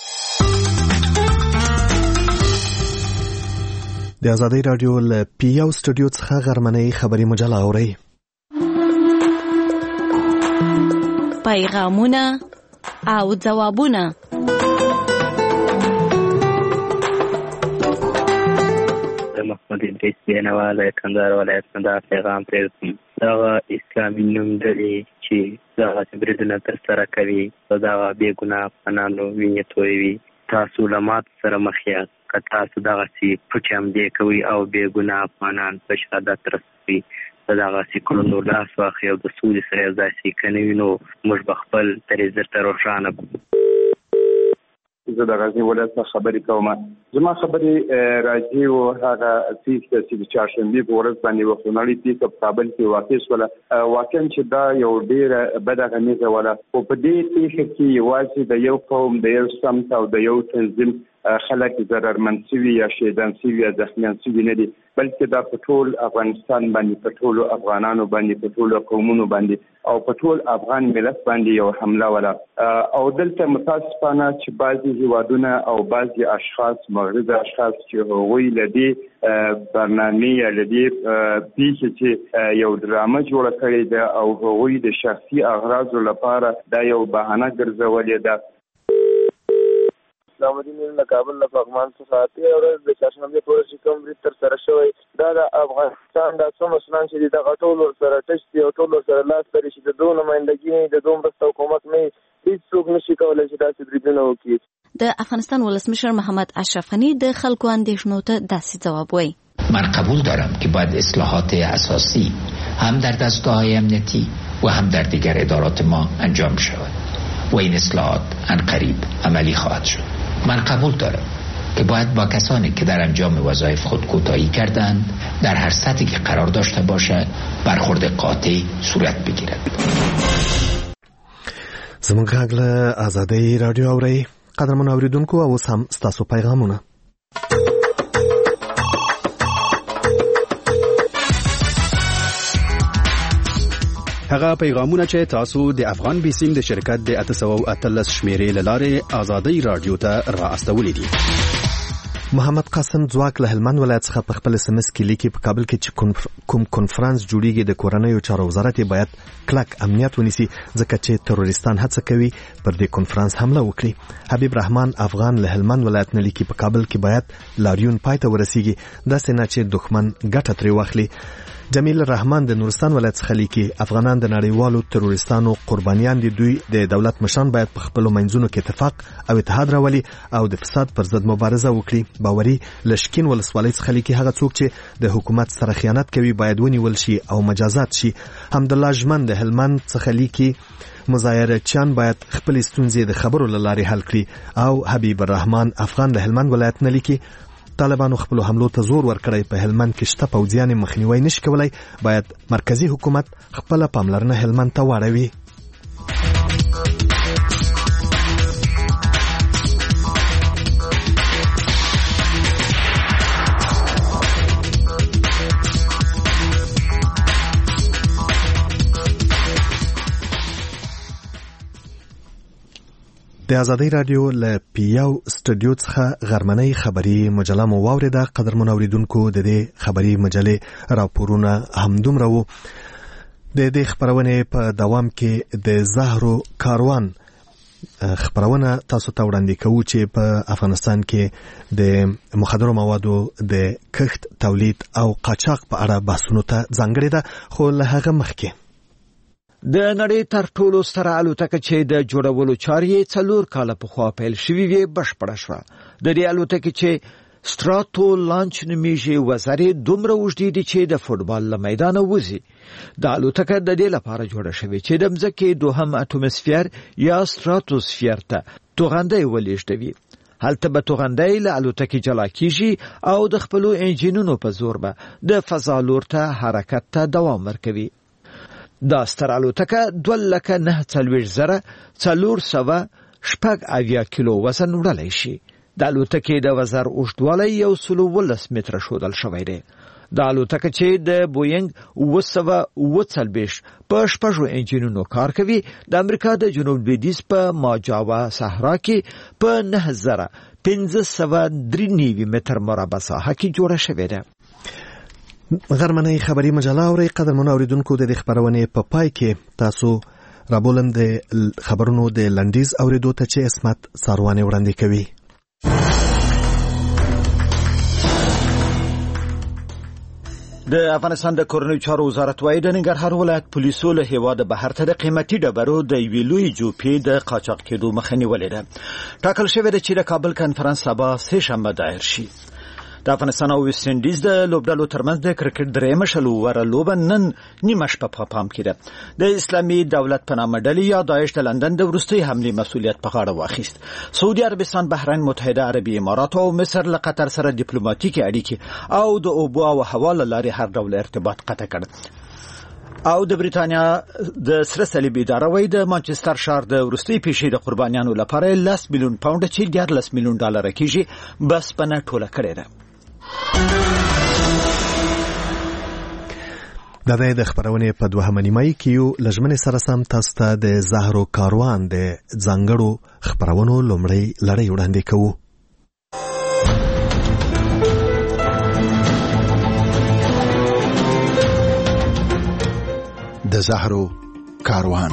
د آزادۍ رادیو له پیاو سټوډیو څخه غرمنۍ خبري مجله اورئ. پیغامونه او ځوابونه. محمد ادریس بینوا له کندهار ولایت نه دا پیغام پرېږدم. دغه اسلامي نوم لري چې دغه بریدونه ترسره کوي او دغه بې ګناه افغانانو وینې تویوي. تاسو له مات سره مخ یاست که تاسو دغسې پټې حملې کوئ او بې ګناه افغانان په شهادت رسوي، د دغسې کړنو لاس واخلئ او د سولې سره یو ځای شئ، که نه وي نو موږ به خپل دریځ درته روښانه کړو. زه د غزني ولایت څخه خبرې کوم. زما خبرې راځي او هغه پیښه چې د چهارشنبې په ورځ باندې یوه خونړۍ پیښه په کابل کې واقع شوله. واقعا چې دا یو ډېره بده غمیزه وله، خو په دې پیښه کې یوازې د یو قوم د یو سمت او د یو تنظیم خلک ضررمند شوي یا شهیدان شوي یا زخمیان شوي نه دي، بلکې دا په ټول افغانستان باندې، په ټولو افغانانو باندې، په ټولو قومونو باندې او په ټول افغان ملت باندې یو حمله وله. او دلته متاسفانه چې بعضې هیوادونه او بعضې اشخاص، مغرض اشخاص چې هغوی له دې برنامې یا له دې پیښې چې یو ډرامه جوړه کړې ده او هغوی د شخصي اغراضو لپاره دا یو بهانه ګرځولې ده. اسلام الدین له کابل له پغمان څخه اتیا ورځ د چهارشنبې په ورځ چې کوم برید ترسره شوی، دا د افغانستان د څو مسلمان چې دغه ټول ورسره ټچ دي او ټول ورسره لاس لري چې د دوه نمایندګي نه د دوه مرسته حکومت نه هیڅوک نشي کولی چې داسې بریدونه وکړي. د افغانستان ولسمشر محمد اشرف غنی د خلکو اندیشنو ته داسې جواب وایي. من قبول دارم که باید اصلاحات اساسی هم در دستگاه‌های امنیتی و هم در دیگر ادارات ما انجام شود و این اصلاحات عنقریب عملی خواهد شد. من قبول دارم که باید با کسانی که در انجام وظایف خود کوتاهی کردند در هر سطحی که قرار داشته باشد برخورد قاطع صورت بگیرد. زموږ غږ له آزادۍ رادیو اورئ. قدرمنو اوریدونکو، اوس هم ستاسو پیغامونه. هغه پیغامونه چې تاسو د افغان بیسیم د شرکت د 813 شمیرې لاره آزادۍ رادیو ته را استولې دي. محمد قاسم ځواک له هلمند ولایت څخه په خپل SMS کې لیکي په کابل کې چې کوم کنفرانس جوړیږي د کورنیو چارو وزارت باید کلک امنیت ونیسي ځکه چې تروریستان هڅه کوي پر دې کنفرانس حمله وکړي. حبیب رحمان افغان له هلمند ولایت نه لیکي په کابل کې باید لاریون پای ته ورسیږي داسې نه چې دښمن ګټه ترې واخلي. جمیل الرحمن د نورستان ولایت څخه لیکي افغانان د نړیوالو تروریستانو قربانیان دي، دوی د دولت مشران باید په خپلو منځونو کې اتفاق او اتحاد راولي او د فساد پر ضد مبارزه وکړي. باوري لشکین ولسوالۍ څخه لیکي هغه څوک چې د حکومت سره خیانت کوي باید ونیول شي او مجازات شي. حمدالله ژمن د هلمند څخه لیکي مظاهرچیان باید خپل ستونزې د خبرو له لارې حل کړي. او حبیب الرحمن افغان د هلمند ولایت نه لیکي طالبانو خپل حملو ته زور ورکړی، په هلمند کې شته پوځیان مخنیوي نشي کولای، باید مرکزی حکومت خپل پاملرنه هلمند ته واړوي. د آزادۍ رادیو له پیاو سټوډیو څخه غرمنۍ خبري مجله مو واوریده. قدرمن اوریدونکو د دې خبري مجلې راپورونه همدومره وو. د دې خبرونې په دوام کې د زهرو کاروان خبرونه تاسو ته وړاندې کوو چې په افغانستان کې د مخدرو موادو د کښت تولید او قاچاق په اړه بحثونو ته ځانګړې ده. خو له هغه مخکې د نړۍ تر ټولو ستره الوتکه چې د جوړولو چارې 4 کاله پخوا پیل شوې وي بشپړه شوه. د دې الوتکې چې ستراتو لانچ نومیږي وزارې دومره اوږدې دي چې د فوټبال له میدانه وځي. د الوتکه د دې لپاره جوړه شوې چې د ځمکې دوهم اټوموسفیر یا ستراتوسفیر ته توغندۍ ولېږدوي. هلته به توغندۍ له الوتکې جلا کیږي او د خپلو انجینونو په زور به د فضا لور ته حرکت ته دوام ورکوي. دا ستر الوتکه 2,9,480 کیلو وزن وړلی شي. د الوتکې د وزر اوږدوالی 112 متره ښودل شوی دی. د الوتکه چې د بوینګ 747 په 6 انجینونو کار کوي د امریکا د جنوب لویدیځ په ماجاوا صحرا کې په 9,593 متر مربع ساحه کې جوړه شوې ده. غرمنۍ خبري مجله اوري. قدرمن اوریدونکو د خبرونې په پای کې تاسو رابولم د خبرونو د لنډیز اوریدو ته چې اسمت ساروانه وړاندې کوي. د افغانستان د کورنیو چارو وزارت وايي د ننګرهار ولایت پولیسو له هیواد بهر ته د قیمتي ډبرو د یوې لوی جوپې د قاچاق کېدو مخه نیولې ده. ټاکل شوې ده چې د کابل کنفرانس سبا سه شنبه دایر شي. د افغانستان او ویسټ انډیز د لوبډلو ترمنځ د کرکټ درېیمه شلوره لوبه نن نیمه شپه په پام کې ده. د اسلامي دولت په نامه ډلې یا داعش د لندن د وروستۍ حملې مسؤلیت په غاړه واخیست. سعودي عربستان، بحرین، متحده عربي امارات او مصر له قطر سره ډیپلوماټیکي اړیکې او د اوبو او هوا له لارې هر ډول ارتباط قطع کړ. او د بریتانیا د سره صلیب اداره وايي د مانچستر ښار د وروستۍ پیښې د قربانیانو لپاره 10 میلیون پاونډ چې 14 میلیون ډالر کېږي بس پنه ټوله کړې ده. د خبرونې په دوهمه نیمایي کې یو لژمنې سره سم تاسو ته د زهرو کاروان د ځانګړو خبرونو لومړی لړۍ وړاندې کوو. د زهرو کاروان.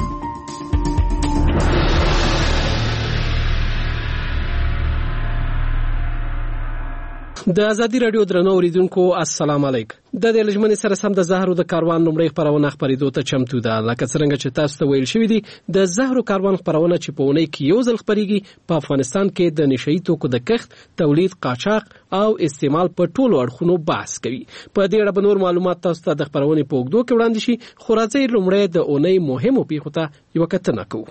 د آزادي رادیو درنو اوریدونکو السلام علیکم. د لجمنې سره سم د زهرو د کاروان لومړی خبرونه خبرېدو ته چمتو ده. لکه څنګه چې تاسو ته ویل شوی دی د زهرو کاروان خبرونه چې په اونۍ کې یو ځل خبرېږي په افغانستان کې د نشئی توکو د کښت، تولید، قاچاق او استعمال په ټولو اړخونو بحث کوي. په دې اړه به نور معلومات تاسو ته د خبرونې په اوږدو کې وړاندې شي. خو راځئ لومړی د اونۍ مهمو پیښو ته یوه کتنه کوو.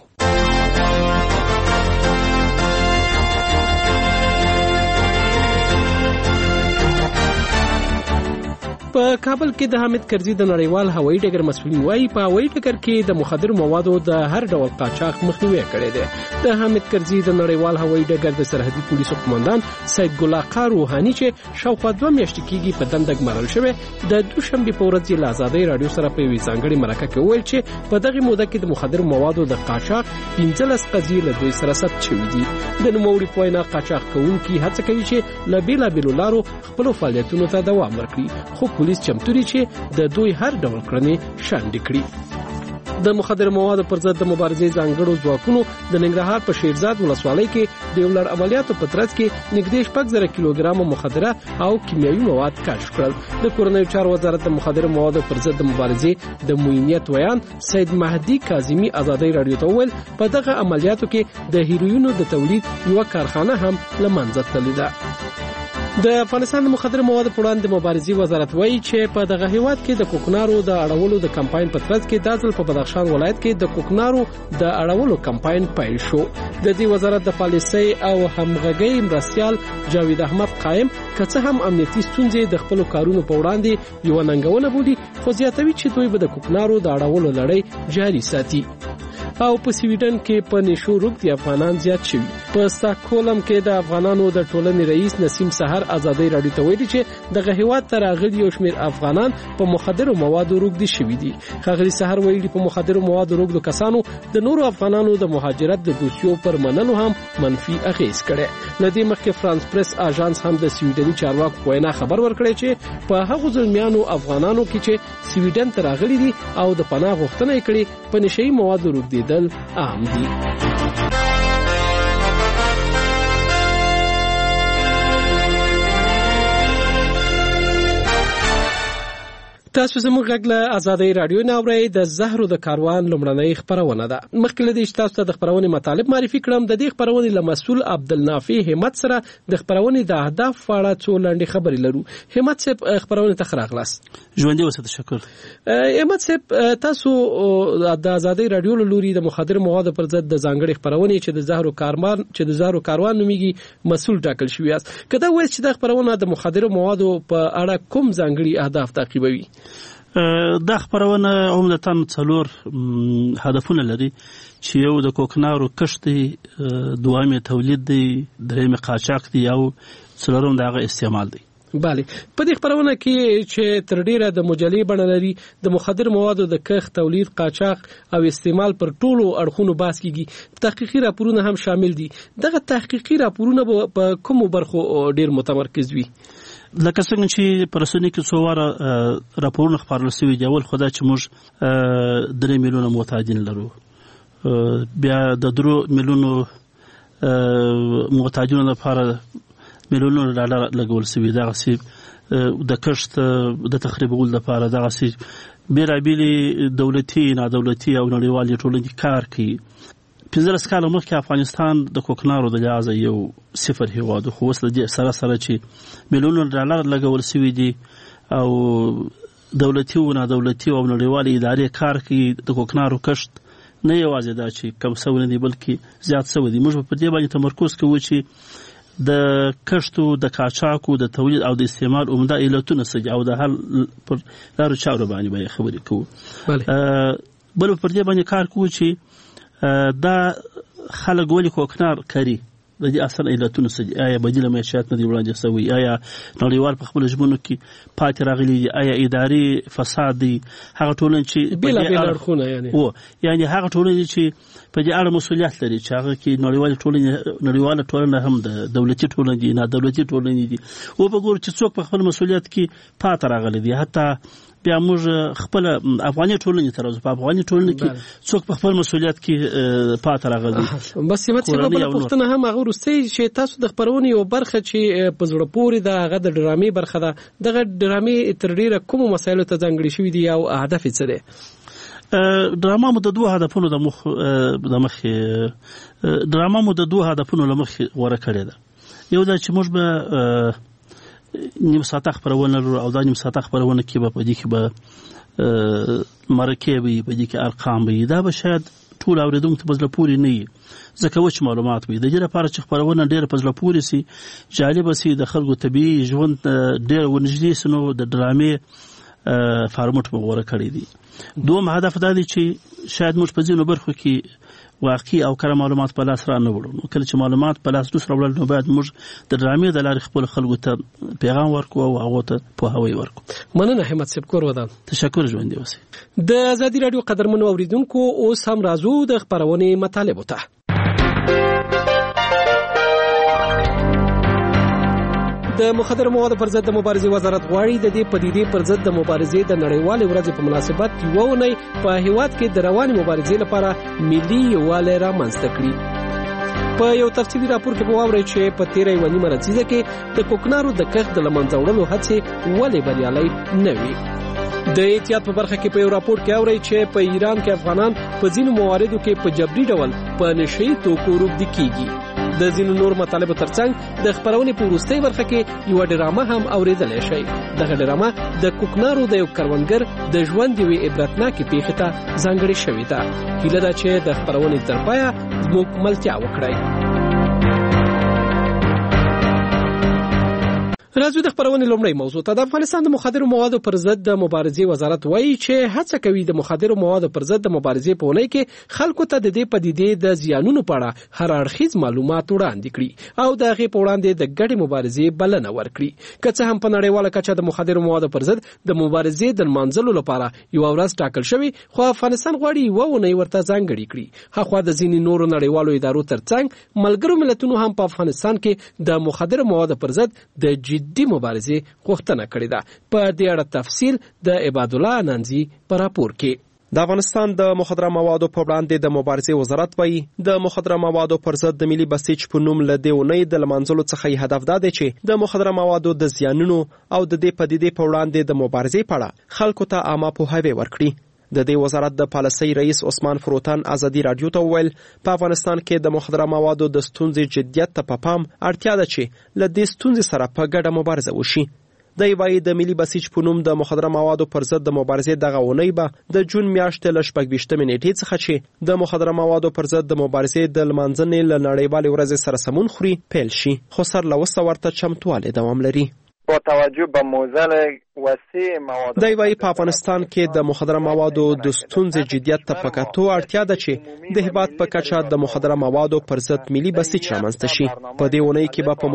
په کابل کې د حامد کرزي د نړیوال هوایي ډګر مسؤلین وایي په هوایي ډګر کې د مخدر موادو د هر ډول قاچاق مخنیوي کړی دی. د حامد کرزي د نړیوال هوایي ډګر د سرحدي پولیسو قومندان سید ګل آقا روحاني چې شاوخوا 2 میاشتې کېږي په دنده ګمارل شوی د دوشنبه په ورځ له آزادۍ رادیو سره په یوه ځانګړي مرکه کې وویل چې په دغه موده کې د مخدر موادو د قاچاق 15 قضیې له دوی سره ثبت شوې دي. د نوموړي په وینا قاچاق کوونکي هڅه کوي چې له بېلابېلو لارو خپلو فعالیتونو ته دوام ورکړي، خو پولیس چمتو دي چې د دوی هر ډول کړنې شاندې کړي. د مخدر موادو پر ضد د مبارزې ځانګړو ځواکونو د ننګرهار په شیرزاد ولسوالۍ کې د یو لړ عملیاتو په ترڅ کې نږدې 6,000 کیلوګرام مخدره او کیمیاوي مواد کشف کړل. د کورنیو چارو وزارت د مخدر موادو پر ضد د مبارزې د موینیت ویان سید مهدي کاظمي آزادۍ رادیو ته وویل په دغه عملیاتو کې د هیروینو د تولید یو کارخانه هم له منځه تللې ده. د افغانستان د مخدر موادو په وړاندې مبارزې وزارت وایي چې په دغه هیواد کې د کوکنارو د اړولو د کمپاین په ترڅ کې د ځل په بدخشان ولایت کې د کوکنارو د اړولو کمپاین پیل شو. د دې وزارت د پالیسۍ او همغږۍ مرستیال جاوید احمد قائم که څه هم امنیتي ستونزې د خپل کارونو په وړاندې یو ننګونه بولي، خو زیاتوي چې دوی به د کوکنارو د اړولو لړۍ جاري ساتي. او په سویډن کې په نشو روغتي افغانان زیات شوي. په ستاکهولم کې د افغانانو د ټولنې رئیس نسیم سحر آزادۍ رادیو ته ویلي چې دغه هیواد ته راغلي یو شمېر افغانان په مخدرو موادو روږدي شوي دي. ښاغلي سحر ویلي په مخدرو موادو روږدو کسانو د نورو افغانانو د مهاجرت د دوسیو پر منلو هم منفي اغېز کړی. له دې مخکې فرانس پریس آژانس هم د سویډني چارواکو په وینا خبر ورکړی چې په هغو زلمیانو افغانانو کې چې سویډن ته راغلي دي او د پناه غوښتنه یې کړې په نشهیي موادو روږدي دل عام دي. تاسو زموږ غږ له آزادۍ رادیو نه اورئ. د زهرو د کاروان لومړنۍ خپرونه ده. مخکې له دې چې تاسو ته د خپرونې مطالب معرفي کړم، د دې خپرونې له مسؤل عبدالنافع همت سره د خپرونې د اهداف په اړه څو لنډې خبرې لرو. همت صاحب خپرونې ته ښه راغلاست. ژوندي اوسه. تشکر. همت صاحب تاسو د آزادۍ رادیو له لوري د مخدر موادو پر ضد د ځانګړې خپرونې چې د زهرو کاروان نومیږي مسؤل ټاکل شوی یاست. که دا وایي چې د خپرونه د مخدر موادو په اړه کوم ځانګړي اهداف تعقیبوي؟ دا خپرونه عمدتاً 4 هدفونه لري چې یو د کوکنارو کښت دی، دویم تولید دی، دریم قاچاق دی او څلورم د هغه استعمال دی. بله، په دې خپرونه کې چې تر ډیره د مجلې بڼه لري د مخدر موادو د کښت، تولید، قاچاق او استعمال پر ټولو اړخونو بحث کیږي. تحقیقي راپورونه هم شامل دي. دغه تحقیقي راپورونه په کومو برخو ډیر متمرکز وي؟ لکه څنګه چې په رسنیو کې څو واره راپورونه خپرول شوي دي. اول خو دا چې موږ 3 میلیونه محتاجین لرو، بیا د 3 میلیونو محتاجینو لپاره میلیونونه ډالر لګول شوي. دغسې د کښت د تخریبولو لپاره دغسې بېلابېلې دولتي، نادولتي او نړیوالې ټولنې کار کوي. 15 کاله مخکې افغانستان د کوکنارو د لحاظه یو صفر هیواد، خو اوس له دې سره چې میلیونونه ډالر لګول شوي دي او دولتي او نادولتي او نړیوالې ادارې کار کوي د کوکنارو کښت نه یوازې دا چې کم شوی نه دی بلکې زیات شوی دی. موږ په دې باندې تمرکز کوو چې د کښتو، د قاچاقو، د تولید او د استعمال عمده علتونه څه دي او د حل پر لارو چارو باندې به خبرې کوو. بل پر دې باندې کار کوو چې دا خلک ولې کوکنار کاري، د دې اصل علتونه څه دي؟ آیا بدیله معیشت نه دی وړاندې شوی؟ آیا نړیوال په خپلو ژمنو کې پاتې راغلي دي؟ آیا اداري فساد دی؟ هغه ټولنې چې بېلابېل اړخونه یعنې هغه ټولنې چې په دې اړه مسؤلیت لري چې هغه کې نړیواله ټولنه هم د دولتي ټولنې دي، نادولتي ټولنې دي. وبګورو چې څوک په خپل مسؤلیت کې پاتې راغلي دي. حتی بیا موږ خپل افغاني ټولنې ته راځو، په افغاني ټولنه کې څوک په خپل مسؤلیت کې پاتې راغلي. بس یوه بله پوښتنه هم هغه وروستۍ چې تاسو د خپرونې یو برخه چې په زړه پورې ده هغه د ډرامې برخه ده. دغه ډرامې تر ډیره کومو مسایلو ته ځانګړې شوي دي او هدف یې څه دی؟ ډرامه مو د 2 هدفونو د مخې ډرامه مو د 2 هدفونو له مخې غوره کړې ده. یو دا چې موږ به نیم ساعته خپرونه لرو او دا نیم ساعته خپرونه کې به په دې کې به مرکې وي، په دې کې ارقام وي. دا به شاید ټول اوریدونکو ته په زړه پورې نه وي ځکه وچ معلومات وي. د دې لپاره چې خپرونه ډېره په زړه پورې سي، جالبه سي، د خلکو طبیعي ژوند ډېر ورنږدې سي، نو د ډرامې فارمټ په غوره کړی دي. دوم هدف دا دی چې شاید موږ په ځینو برخو کې واقعي او کره معلومات په لاس را نه وړو. نو کله چې معلومات په لاس راوړل، نو باید موږ د ډرامې د لارې خپل خلکو ته پیغام ورکو او هغه ته پوهاوی ورکو. مننه همت صاحب، کور ودان. تشکر، ژوند دی اوسئ. د ازادي رادیو قدرمنو اوریدونکو، اوس هم راځو د خبرونې مطالب ته. د مخدره موادو پر ضد د مبارزې وزارت غواړي د دې پدیدې پر ضد د مبارزې د نړیوالې ورځې په مناسبت یوه اونۍ په هیواد کې د روانې مبارزې لپاره ملي یووالی رامنځته کړي. په یو تفصیلي راپور کې به واورئ چې په تېره یوه نیمه لسیزه کې د کوکنارو د کښت د له منځه وړلو هڅې ولې بریالۍ نه وي. د احتیاط په برخه کې په یو راپور کې اورئ چې په ایران کې افغانان په ځینو مواردو کې په جبري ډول په نشهیي توکو روږدي کیږي. د ځینو نور مطالبو ترڅنګ د خبرونې په وروستۍ برخه کې یوه ډرامه هم اورېدلی شئ. دغه ډرامه د کوکنارو د یو کروندګر د ژوند یوې عبرتناکې پیښې ته ځانګړې شوې ده. هیله ده چې د خبرونې تر پایه زموږ ملتیا وکړئ. راځو د خبرونې لومړۍ موضوع ته. د افغانستان د مخدرو موادو پر ضد د مبارزې وزارت وایي چې هڅه کوي د مخدرو موادو پر ضد د مبارزې په اونۍ کې خلکو ته د دې پدیدې د زیانونو په اړه هر اړخیز معلومات وړاندې کړي او د هغې په وړاندې د ګډې مبارزې بلنه ورکړي. که څه هم په نړیواله کچه د مخدرو موادو پر ضد د مبارزې د لمانځلو لپاره یوه ورځ ټاکل شوې، خو افغانستان غواړي یوه اونۍ ورته ځانګړې کړي. هاخوا د ځینې نورو نړیوالو ادارو ترڅنګ ملګرو ملتونو هم په افغانستان کې د مخدرو موادو پر ضد د جدي مبارزې غوښتنه کړې ده. په دې اړه تفصیل د عباد الله انانزي په راپور کې. د افغانستان د مخدره موادو په وړاندې د مبارزې وزارت وایي د مخدره موادو پر ضد د ملي بسیج په نوم له دې اونۍ د لمانځلو څخه هدف دا دی چې د مخدره موادو د زیانونو او د دې پدیدې په وړاندې د مبارزې په اړه خلکو ته عامه پوهاوی ورکړي. د دې وزارت د پالیسۍ رئیس عثمان فروتن ازادي رادیو ته وویل په افغانستان کې د مخدره موادو د ستونزې جدیت ته په پام اړتیا ده چې له دې ستونزې سره په ګډه مبارزه وشي. دی وایي د ملي بسیج په نوم د مخدره موادو پر ضد د مبارزې دغه اونۍ به د جون میاشتې له 26 نیټې څخه چې د مخدره موادو پر ضد د مبارزې د لمانځنې له نړیوالې ورځې سره سمون خوري پیل شي، خو سرلوسته ورته چمتوالی دوام لري. با توجه به موزل وسیع مواد دی وايي په افغانستان کې د مخدره موادو د ستونزې جدیت ته په کتو اړتیا ده چې د هیواد په کچه د مخدره موادو پر ضد ملي بسیج رامنځته شي. په دې اونۍ کې به په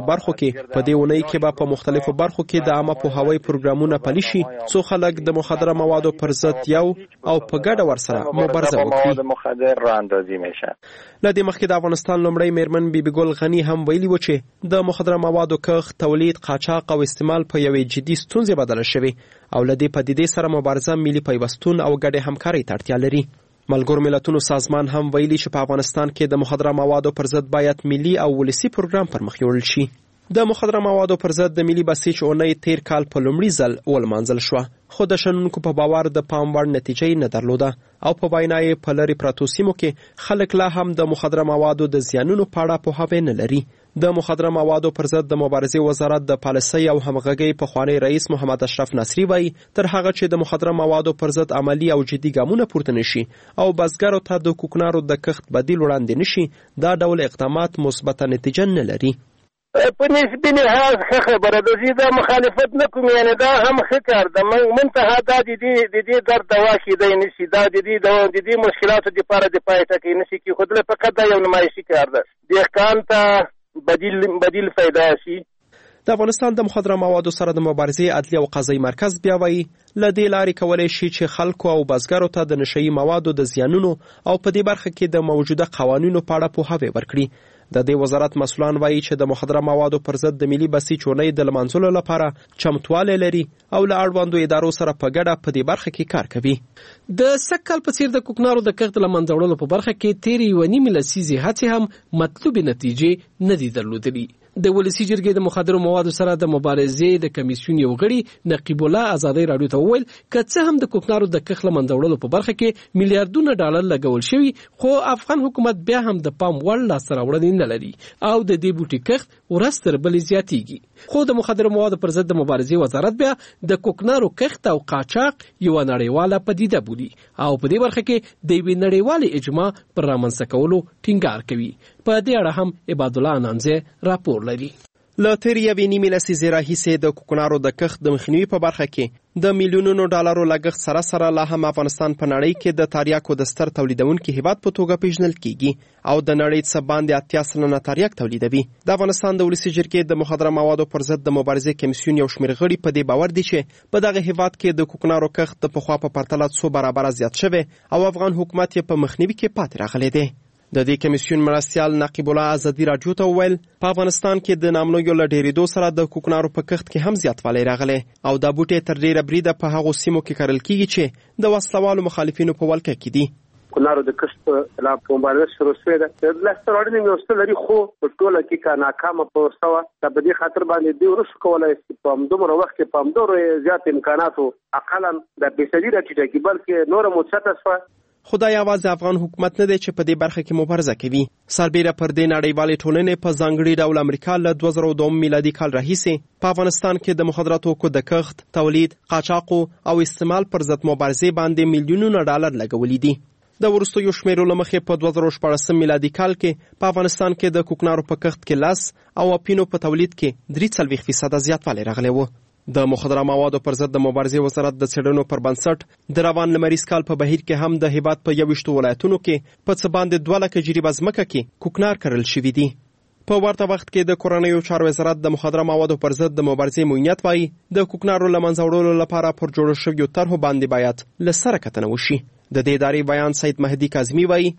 مختلفو برخو کې د عامه پوهاوی پروګرامونه پلي شي څو خلک د مخدره موادو پر ضد یو او په ګډه ورسره مبارزه وکړي. مخدر راندازی میشه. له دې مخکې د افغانستان لومړی میرمن بیبي ګل غنی هم ویلي و چې د مخدره موادو کښت، تولید، قاچاق او استعمال په یوې جدي ستونزې بدله شوې او له دې پدیدې سره مبارزه ملي پیوستون او ګډې همکارۍ ته اړتیا لري. ملګرو ملتونو سازمان هم ویلي چې په افغانستان کې د مخدره موادو پر ضد باید ملي او ولسي پروګرام پر مخ یوړل شي. د مخدره موادو پر ضد د ملي بسیج اونۍ تیر کال په لومړي ځل ولمانځل شوه، خو د شنونکو په باور د پام وړ نتیجه نه درلوده او په وینا یې په لرې پرتو سیمو کې خلک لا هم د مخدره موادو د زیانونو په اړه پوهاوی نه لري. د مخدره موادو پر ضد د مبارزې وزارت د پالیسۍ او همغږۍ پخوانی رئیس محمد اشرف نصری وایي تر هغه چې د مخدره موادو پر ضد عملی او جدي ګامونه پورته نشي او بزګرو ته د کوکنارو د کښت بدیل وړاندې نشي، دا ډول اقدامات مثبته نتیجه نه لري. په نسبي لحاظ ښه خبره ده، زه دا مخالفت نه کوم، یعنې دا هم ښه کار ده. منتها دا د دې درد دوا کیدی نشي، دا د دې مشکلاتو دپاره د پای ټکی نشي کېښودلی، فقط دا یو نمایشي کار ده، دهقان ته بدیل پیدا شي. د افغانستان د مخدره موادو سره د مبارزې عدلي او قضایي مرکز بیا وایي له دې لارې کولی شي چې خلکو او بزګرو ته د نشهیي موادو د زیانونو او په دې برخه کې د موجوده قوانینو په اړه پوهاوی ورکړي. د دې وزارت مسؤلان وایي چې د مخدره موادو پر ضد د ملي بسیج اونۍ د لمانځلو لپاره چمتوالی لري او له اړوندو ادارو سره په ګډه په دې برخه کې کار کوي. د سږ کال په څیر د کوکنارو د کښت له منځه وړلو په برخه کې تېرې یوه نیمې لسیزې هڅې هم مطلوبې نتیجې نه دي درلودلي. د ولسی جرګې د مخدرو موادو سره د مبارزې د کمیسیون یو غړي نقیب الله آزادۍ رادیو ته وویل که څه هم د کوکنارو د کښت له منځه وړلو په برخه کې میلیارډونه ډالر لګول شوي، خو افغان حکومت بیا هم د پام وړ لاسته راوړنې نه لري او د دې بوټي کښت ورځ تر بلې زیاتیږي. خو د مخدرو موادو پر ضد د مبارزې وزارت بیا د کوکنارو کښت او قاچاق یوه نړیواله پدیده بولي او په دې برخه کې د یوې نړیوالې اجماع پر رامنځته کولو ټینګار کوي. په دې اړه هم عباد الله انانزه راپور لري. له تېرې یوې نیمې لسیزې راهیسې د کوکنارو د کښت د مخنیوي په برخه کې د میلیونونو ډالرو لګښت سره سره لا هم افغانستان په نړۍ کې د تریاکو د ستر تولیدونکي هیواد په توګه پیژندل کیږي او د نړۍ څخه باندې 80 سلنه تریاک تولیدوي. د افغانستان د ولسي جرګې د مخدره موادو پر ضد د مبارزې کمیسیون یو شمېر غړي په دې باور دي چې په دغه هیواد کې د کوکنارو کښت د پخوا په پرتله څو برابره زیات شوی او افغان حکومت یې په مخنیوي کې پاتې راغلی دی. د دې کمیسیون مرستیال نقیب الله آزادۍ رادیو ته وویل په افغانستان کې د نامنویو له ډېرېدو سره د کوکنارو په کښت کې هم زیاتوالی راغلی او دا بوټي تر ډېره بریده په هغو سیمو کې کرل کیږي چې د وسلوالو مخالفینو په ولکه کې دي. کوکنارو د کښت په لا په مبارزه شروع شوې ده. لاسته راوړنې مې وسته لري خو په ټوله کې کا ناکامه پروسه وه. دا په دې خاطر باندې دوی ورسو کولی چې په همدومره وخت کې په همدومره زیات امکاناتو اقلا د فیصدي راټیټه کړي بلکې نوره مثبته شوه. خدای یوازې افغان حکومت نه دی چې په دې برخه کې مبارزه کوي. سربیره پر دې نړیوالې ټولنې په ځانګړي ډول امریکا له 2002 میلادي کال راهیسې په افغانستان کې د مخدره توکو د کښت، تولید، قاچاقو او استعمال پر ضد مبارزې باندې میلیونونه ډالر لګولي دي. د وروستیو شمیرو له مخې په 2014 میلادي کال کې په افغانستان کې د کوکنارو په کښت کې 10 او اپینو په تولید کې 43% زیاتوالی راغلی و. د مخدره موادو پر ضد د مبارزې وزارت د څېړنو پر بنسټ د روان لمریز کال په بهیر کې هم د هیواد په 21 ولایتونو کې په څه باندې 2 لکه جریبه ځمکه کې کوکنار کرل شوي دي. په ورته وخت کې د کورنیو چارو وزارت د مخدره موادو پر ضد د مبارزې موینیت وایي د کوکنارو له منځه وړلو لپاره پر جوړو شویو طرحو باندې باید له سره کتنه وشي. د دې ادارې بیان سید مهدي کاظمي وایي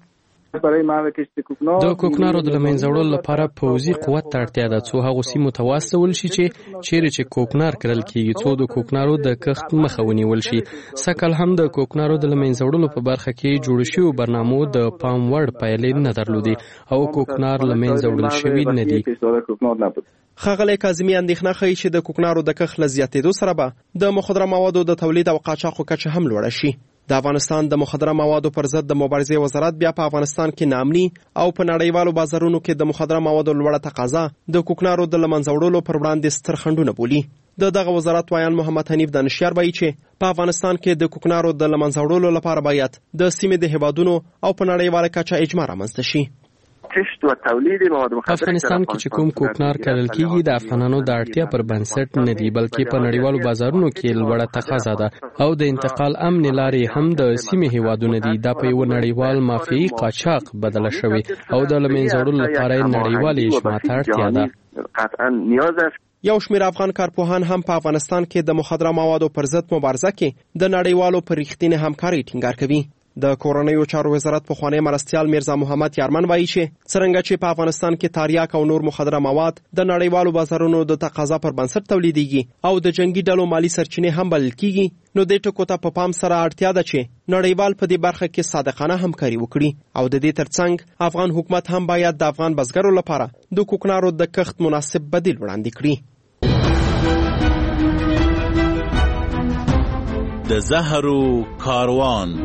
د کوکنارو د منځه وړلو لپاره پوځي قوت ته اړتیا ده څو هغو سیمو ته واستول شي چې کوکنار کرل کیږي څو د کوکنارو د کښت مخه ونیول شي. سږکال هم د کوکنارو د منځه وړلو په برخه کې جوړ شویو برنامو د پام وړ پایلې نه درلودې او کوکنار له منځه وړل شوي نه دي. ښاغلی کاظمي اندېښنه ښیي چې د کوکنارو د کښت له زیاتېدو سره به د مخدره موادو د تولید او قاچاقو کچه هم لوړه شي. د افغانستان د مخدره موادو پر ضد د مبارزې وزارت بیا په افغانستان کې نامني او په نړیوالو بازارونو کې د مخدره موادو لوړه تقاضا د کوکنارو د له منځه وړلو پر وړاندې ستر خنډونه بولي. د دغه وزارت وایان محمد حنیف دانشیار وایي چې په افغانستان کې د کوکنارو د له منځه وړلو لپاره باید د سیمې د هیوادونو او په نړیواله کچه اجماع رامنځته شي. افغانستان کې چې کوم کوکنار کرل کیږي د افغانانو د اړتیا پر بنسټ نه دی بلکې په نړیوالو بازارونو کې لوړه تقاضا ده او د انتقال امن لارې هم د سیمې هیوادونه دي. دا په یو نړیوال مافیایي قاچاق بدله شوی او د له منځه وړلو لپاره نړیوالې اجماع ته اړتیا ده. یو شمېر افغان کارپوهان هم په افغانستان کې د مخدره موادو پر ضد مبارزه کې د نړیوالو پر رښتینې همکارۍ ټینګار کوي. د کورنیو چارو وزارت پخوانی مرستیال میرزا محمد یارمن وایي چې څرنګه چې په افغانستان کې تریاک او نور مخدره مواد د نړیوالو بازارونو د تقاضا پر بنسټ تولیدېږي او د جنگي ډلو مالی سرچینې هم بلل کیږي، نو دې ټکو ته په پام سره اړتیا ده چې نړیوال په دې برخه کې صادقانه همکاري وکړي او د دې ترڅنګ افغان حکومت هم باید د افغان بزګرو لپاره د کوکنارو د کښت مناسب بدیل وړاندې کړي. د زهرو کاروان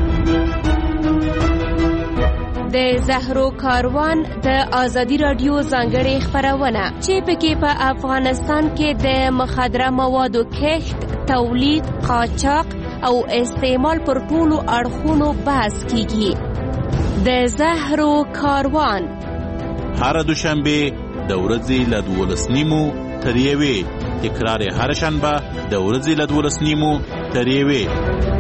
د زهرو کاروان د آزادی رادیو ځانګړې خپرونه چې پکې په افغانستان کې د مخدره موادو کښت، تولید، قاچاق او استعمال پر ټولو اړخونو بحث کیږي. د زهرو کاروان هر دوشنبه د ورځې له 12:30 تر 1 تکرار هر شنبه د ورځې له 12:30 تر 1.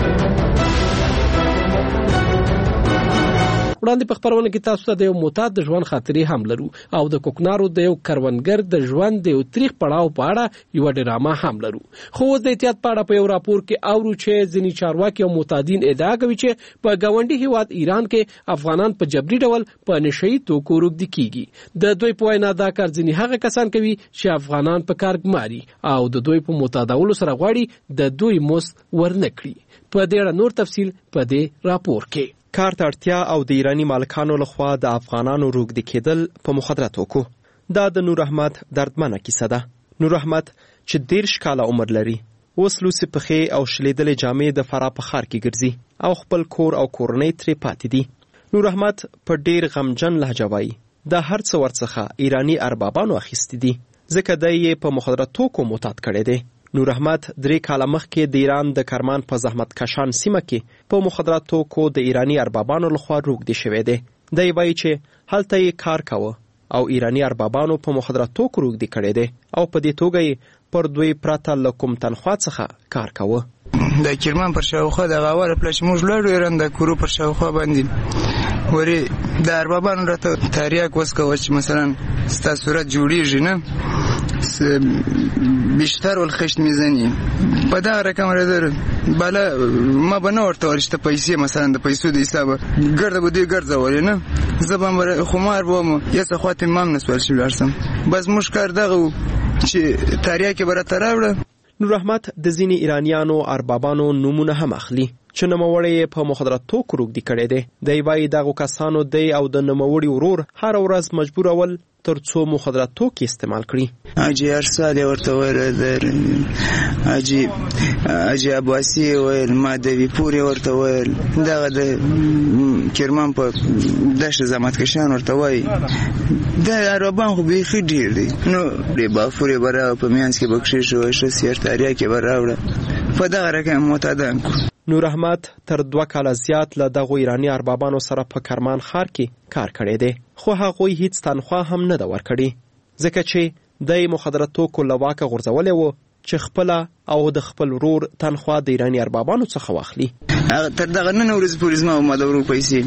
وړاندې په خبرونه کې تاسو ته د یو معتاد د ژوند خاطرې هم لرو او د کوکنارو د یو کروندګر د ژوند د یو تاریخ پړاو په اړه یو ډرامه هم لرو. خو د احتیاط په اړه په یو راپور کې اورو چې ځینې چارواکي او معتادین ادعا کوي چې په ګاونډي هیواد ایران کې افغانان په جبري ډول په نشئی توکو روږدي کیږي. د دوی په وینا دا کار ځینې هغه کسان کوي چې افغانان په کار ګماري او د دوی په معتادولو سره غواړي د دوی مزد ورنکړي. په دې اړه نور تفصیل په دې راپور کې. کار ته اړتیا او د ایرانی مالکانو لخوا د افغانانو روږدي کېدل په مخدره توکو. دا د نور احمد دردمنه کیسه ده. نور احمد چې 13 کاله عمر لري اوس لوسې پښې او شلیدلې جامې د فراه په ښار کې ګرځي او خپل کور او کورنۍ ترې پاتې دي. نور احمد په ډیر غمجن لهجه وایي دا هر څه ورڅخه ایرانی اربابانو اخیستي دي ځکه دی یې په مخدره توکو معتاد کړی دی. نور احمد 3 کاله مخکې د ایران د کرمان په زحمت کشان سیمه کې په مخدره توکو د ایرانی اربابانو لخوا روږدی شوی دی. دی وایي چې هلته یې کار کاوه او ایرانی اربابانو په مخدره توکو روږدی کړی دی او په دې توګه یې پر دوی پرته له کوم تنخوا څخه کار کاوه. د کرمان پر شاوخوا د غاوره پلش موږ لاړو ایران د کورو پر شاوخوا باندې وری د اربابانو راته تاریاک وسکوه چې مثلا ستا صورت جوړیږي نه بیشتر والخشت میزنی په دا رقم راځره بالا ما به نه ورته ورشته پیسې مثلا د پیسو د حساب ګرځه بده ګرځول نه زبم خمار بوم یا څه خاطر مام نسول شي لارسم بس مشکر دغه چې تاریاک برته راوړه. نور احمد د ځینې ایرانیانو اربابانو نمونه هم اخلي چې نوموړی په مخدره توکو روږدي کړی دی. دی وایي دغو کسانو دی او د نوموړي ورور هره ورځ مجبورول تر څو مخدره توکي استعمال کړي. حاجي ارسال ورته ویل حاجي عباسي ویل مادوي پورې ورته ویل دغه د کرمان په دښت زحمت کشان ورته وایي د عربان خو بیخي ډېر دی نو بافورې به راوړه په میانځ کې به کښېښوه ښه سیرتاریا کې به راوړه په دغه رقم معتادان کړو. نور احمد تر 2 کاله زیات له دغو ایرانی اربابانو سره په کرمان ښار کې کار کړی دی خو هغوی هیڅ تنخوا هم نه ده ورکړې ځکه چې د مخدره توکو له واکه غورځولی و چې خپله او د خپل ورور تنخوا د ایرانی اربابانو څخه واخلي. تر دغه نن ورځې پورې زما او ما د ورور پیسې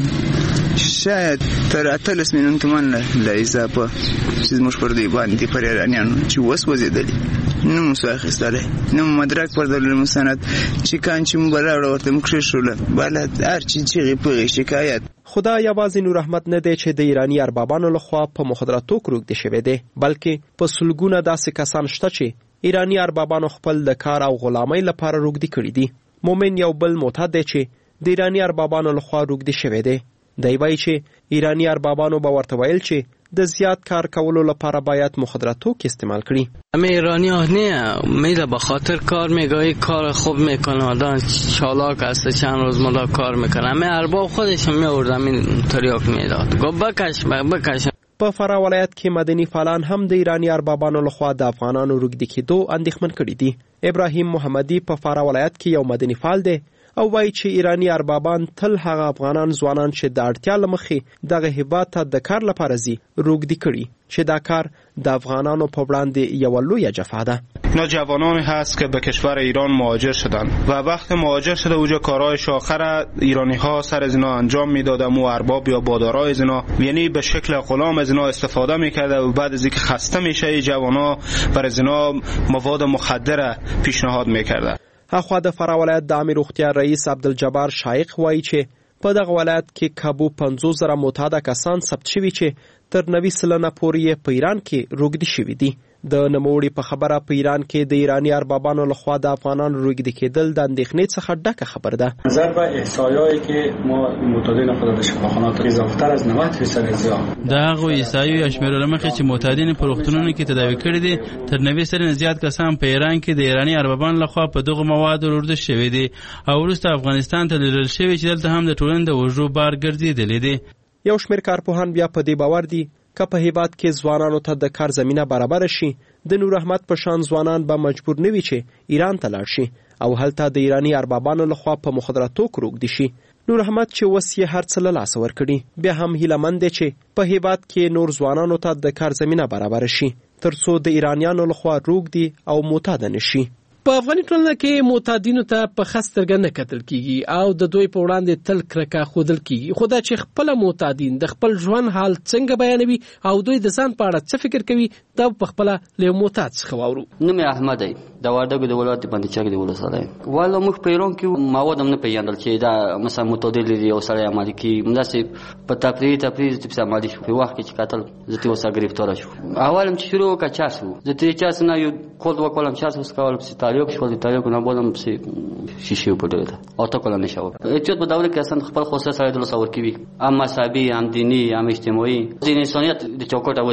شاید تر 18 میلیون تومان له اضافه چې زموږ پر دوی باندې پر ایرانیانو چې وسوځېدلي نه مو څه اخیستلی نه مو مدرک پر درلودلی مستند چې کان چې مو به راوړه ورته مو کښېښوله بالا هر چې چیغې پغې شکایت. خو دا یوازې نور احمد نه دی چې د ایرانی اربابانو لخوا په مخدره توکو روږدي شوی دی بلکې په سلګونه داسې کسان شته چې ایرانی اربابانو خپل د کار او غلامۍ لپاره روږدي کړي دي. مومن یو بل معتاد دی چې د ایرانی اربابانو لخوا روږدي شوی دی. دی وایي چې ایرانی اربابانو به ورته ویل چې د زیاد کار کولو لپاره باید مخدره توکي استعمال کړي. همه ایرانی ها نه میره به خاطر کار میگه کار خوب میکنه آدم چالاک هسته چند روز ملا کار میکنه همه ارباب خودش میوردم این تریاک میداد گفت بکش. په فراه ولایت کې مدني فعالان هم د ایرانی اربابانو لخوا د افغانانو روږدي کېدو اندېښمن کړي دي. ابراهیم محمدي په فراه ولایت کې یو مدني فعال دی او وایي چې ایرانی اربابان تل هغه افغانان ځوانان چې د اړتیا له مخې دغه هیواد ته د کار لپاره ځي روږدي کړي چې دا کار د افغانانو په وړاندې یوه لویه جفا ده. اینا جوانانی هست که به کشور ایران مهاجر شدن و وقت مهاجر شده اونجا کارهای شاخر ایرانی ها سر از اینا انجام میدادن و ارباب یا بادارای از اینا یعنی به شکل غلام از اینا استفاده میکرده و بعد از اینکه خسته میشه این جوانا بر از اینا مواد مخدر پیشنهاد میکرده. اخوا د فراه ولایت د عامه روغتیا رئیس عبدالجبار شایق وایي چې په دغه ولایت کې کابو 50,000 معتاده کسان ثبت شوي چې تر 90 سلنه پورې په ایران کې روږدي شوي دي. د نوموړي په خبره په ایران کې د ایرانی اربابانو لخوا د افغانانو روږدي کېدل د اندېښنې څخه ډکه خبر ده. نظر به احصایه‌ای که ما معتادین خود در شفاخانات اضافه‌تر از 90% زیاد د هغو احصایو یا شمیرو له مخې چې معتادین په روغتونونو کې تداوي کړي دي تر 90 سلنه زیات کسان په ایران کې د ایرانی اربابانو لخوا په دغه موادو روږدي شوي دي او وروسته افغانستان ته لیږل شوي چې دلته هم د ټولنې د وژو بار ګرځېدلی دی. یو شمېر کارپوهان بیا په دې باور دي که په هیواد کې ځوانانو ته د کار زمینه برابر شي د نور احمد په شان ځوانان به مجبور نه وي چې ایران ته لاړ شي او هلته د ایرانی اربابانو لخوا په مخدره توکو روږدي شي. نور احمد چې اوس یې هر څه له لاسه ورکړي بیا هم هیله مند دی چې په هیواد کې نور ځوانانو ته د کار زمینه برابر شي تر څو د ایرانیانو لخوا روږدي او معتاده نه شي. په افغاني ټولنه کې معتادینو ته په ښه سترګه نه کتل کیږي او د دوی په وړاندې تل کرکه ښودل کیږي خو دا چې خپله معتادین د خپل ژوند حال څنګه بیانوي او دوی د ځان په اړه څه فکر کوي دا په خپله له معتاد څخه واورو. نوم یې احمد دی د وردګو د ولایت بندي چک دی ولسوالۍ والا موږ په ایران کې مواد هم نه پیژندل چې دا مثلا معتاد دی او سړی عملي کوي همداسې په تفریح چې عملي شو په وخت کې چې قتل زه ترې ورسره ګرفتاره شو اول هم چې شروع وکړه چارس وو زه ترې چارس نه یو کولد وکړم چارس وسکول پسې تاریخ شول د تاریخ نه بولم پسې شیشې وپټېده او ته کله نه شو احتیاط په دوره کې اصلا خپل خصوصي سړی د لسور کوي هم مذهبي هم دیني هم اجتماعي د انسانیت د چوکاټه وځي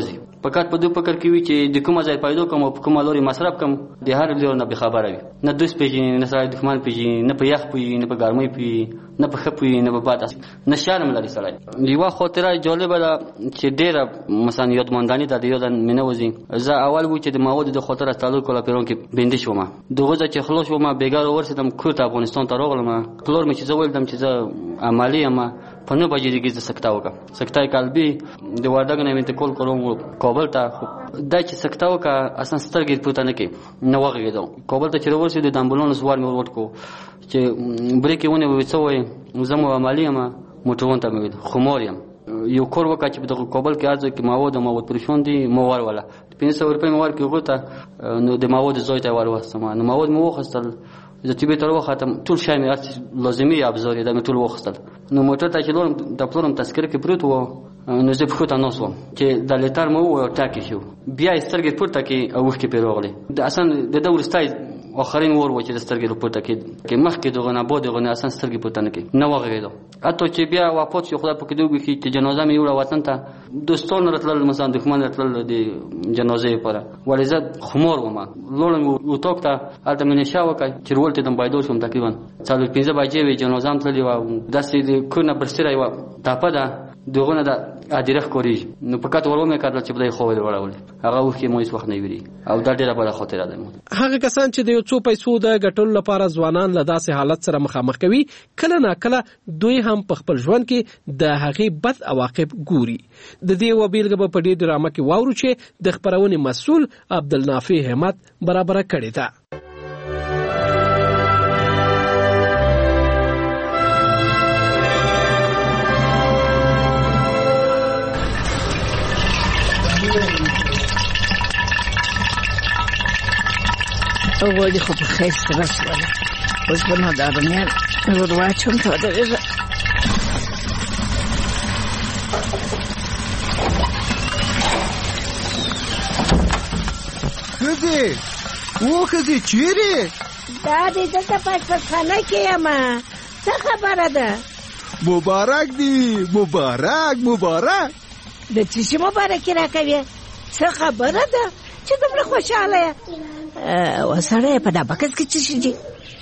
فقط په دې فکر کې وي چې د کومه ځای پیدا کوم او په کومه لوري مصرف کوم د هر لور نه به خبره وي نه دوست پیژني نه سړی دښمن پیژني نه په یخ پیژني نه په ګرمۍ پیژني نه په ښه پیژني نه په باد نه شرم لري سړی. یوه خاطره جالبه ده چې ډېره مثلا یادماندني ده د یاده مې نه وځي. زه اول و چې د موادو د خاطر از څلور کاله پیران کې بندي شوم. دغه ځای چې خلاص شوم بېګا ورسېدم کور ته افغانستان ته راغلم. پلار مې چې زه ویلدم چې زه عملي یم په 9 بجې دیګه سکته وکړه سکته قلبي د وردګ نه انتقال کړم کابل ته. دا چې سکته وکړه اصلا سترګې پورته نه کې نه وغږېدم. کابل ته چې ورسېدو د امبولانس وار مې ور وټکو چې بریکې ونې وې څه وایي زه مو عملي یم موټرون ته مې ویل خمار یم. یو کور وکړه چې په کابل کې ارزو کې مواد پریشون دي موار ولا 500 روپۍ موار کې وګټه نو د مواد زوی ته ور وستم نو مواد مو وخستل زه چې به تر وختم ټول شای مې لازمي ابزار د ټول وخستل. نو موټر ته چې لورم د پلورم تذکره کې پروت و نو زه په خو ته نوسم چې د لیټر مو ټاکي شو بیا سترګې پورته کې او وښ کې پیروغلي د اصلا د دور ستای آخرین ور و چې د سترګې پورته کې مخکې دغه نه بود دغه نه اصلا سترګې پورته نه کې نه وغږېدو. حتی چې بیا واپس شو خدای په کې دوی چې جنازه مې وړه وطن ته دوستان راتلل مثلا دښمن راتلل د جنازې لپاره ولې زه خمار وم لوړم وټوک ته هلته مې نشه وکړ چې ورولته دم پیدا شوم تقریبا 4-5 بجې وې جنازه هم تللې وه داسې د کور نه برسېره یوه ټاپه ده دغه نه ده ادیره ښکارېږي نو فقط ور ومې کړل چې بدای خو وړولې هغه اوښکې مو هېڅ وخت نه ویري او دا ډېره بده خاطره ده. هغه کسان چې د یو څو پیسو د ګټلو لپاره ځوانان له داسې حالت سره مخامخ کوي کله ناکله دوی هم په خپل ژوند کې د هغې بد عواقب ګوري. د دې یوه بېلګه به په دې ډرامه کې واورو چې د خپرونې مسؤل عبدالنافع همت برابره کړې ده. اولی خب خیست رسوله باز بنا دارمیان روی چون تا دقیقه خزی او خزی چیری؟ دادی دلتا پشپخانه که اما چه خبره ده؟ مبارک دی مبارک ده چیشی مبارکی را کوی؟ چه خبره ده؟ چه دومره خوشحاله و سره په دا بکس کې څه شي دي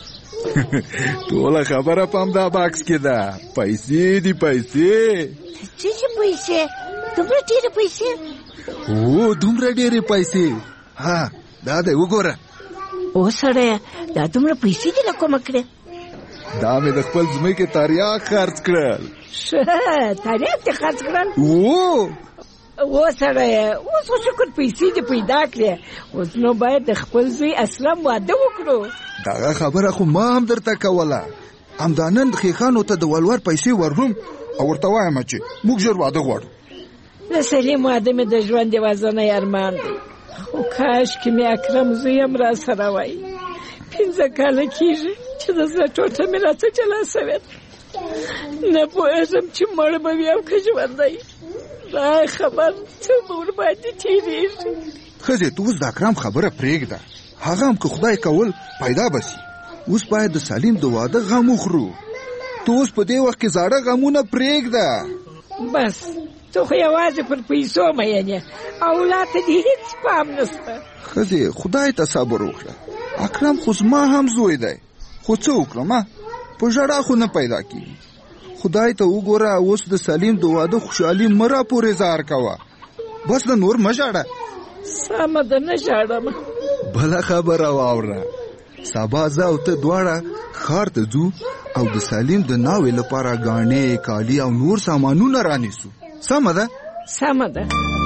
ټوله خبره په همدا بکس کې ده پیسې دي پیسې پیسې دومره ډېرې پیسې او دومره ډېرې پیسې ها دا دی وګوره او سره دا دومره پیسې دي له کومه کړې دا مې د خپل ځمکې تریاک خرڅ کړل تریاک دې خرڅ کړل و سره اوس خو شکر پیسې دې پیدا کړې اوس نو باید د خپل زوی اسلم واده وکړو. دغه خبره خو ما هم درته کوله همدا نن خیخانو ته د ولور پیسې ورهم او ورته وایم چې موږ ژر واده غواړو. د سلیم واده مې د ژوند یوازینی ارمان دی خو کاشکې مې اکرم زوی هم را سره وای 15 کاله کېږي چې د زړه ټوټه مې راته جلا سوې نه پوهېږم چې مړ به وي او که ژوندی دا خبر څه به ورباندې تېرېږي. ښځې ته اوس د اکرم خبره پرېږده هغه هم که خدای کول پیدا به سي اوس باید د سلیم د واده غم وخورو. ته اوس په دې وخت کې زاړه غمونه پرېږده بس ته خو یوازې پر پیسو مین یې اولاد ته دې هېڅ پام نشته. ښځې خدای ته صبر وکړه اکرم خو زما هم زوی دی خو څه وکړم په ژړا خو نه پیدا کېږي. خدای ته وګوره اوس د سلیم د واده خوشحالي مه راپورې زار کوه بس د نور مه ژاړه. سمه ده نه ژاړم. بله خبره واوره سبا زه او ته دواړه ښار ته ځو او د سلیم د ناوې لپاره ګاڼې کالي او نور سامانونه رانیسو. سمه ده؟ سمه ده.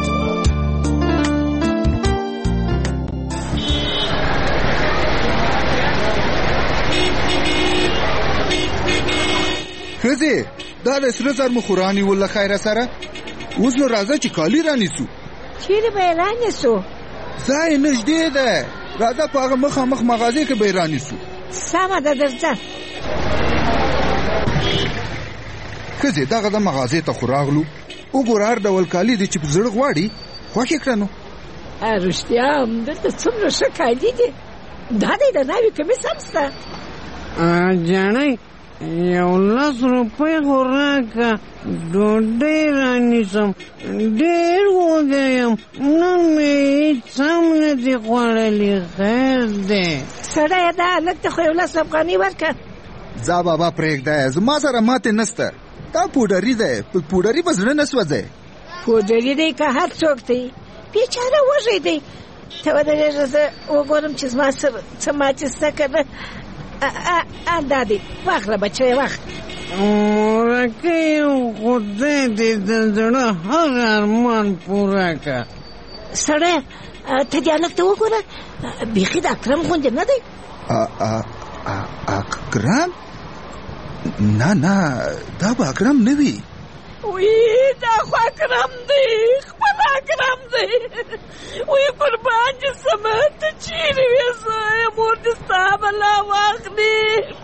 ښځې دا د سره زر مخوراني وله خیره سره اوس نو راځه چې کالي رانیسو. چیرې به یې رانیسو؟ ځای نږدې ده راځه په هغه مخامخ مغازې کې به یې رانیسو. سمه ده درځه. ښځې دغه د مغازې ته خو راغلو وګوره هر ډول کالي دي چې په زړه غواړي خوښ یې کړه. نو رښتیا هم دلته څومره ښه کالي دي. دا دی د ناوې کمیس هم شته. جانۍ 10 روپۍ خو راکه ډوډۍ رانیسم ډېر وږی یم نن مې هېڅ هم نه دي خوړلي خیر دی سړیه دا هلک ته خو 11 افغانۍ ورکړه ځه بابا پرېږده زما سره ماتې نشته دا پوډري دی په پوډري به زړه نه سوځی پوډري دی که هر څوک دی بیچاره وږی دی ته ودرېږه زه وګورم چې زما څه ماتې شته که نه دا دی واخله بچی واخله مورکۍ خدای دې د زړه هر ارمان پوره که سړی ته دې هلک ته وګوره بیخي د اکرم غوندې نه دی اکرم نه دا به اکرم نه وي وی دا خو اکرم دی خپل اکرم دی وی قربان دې سمه ته چیرې وې زه مور دې ستا بلا واخلي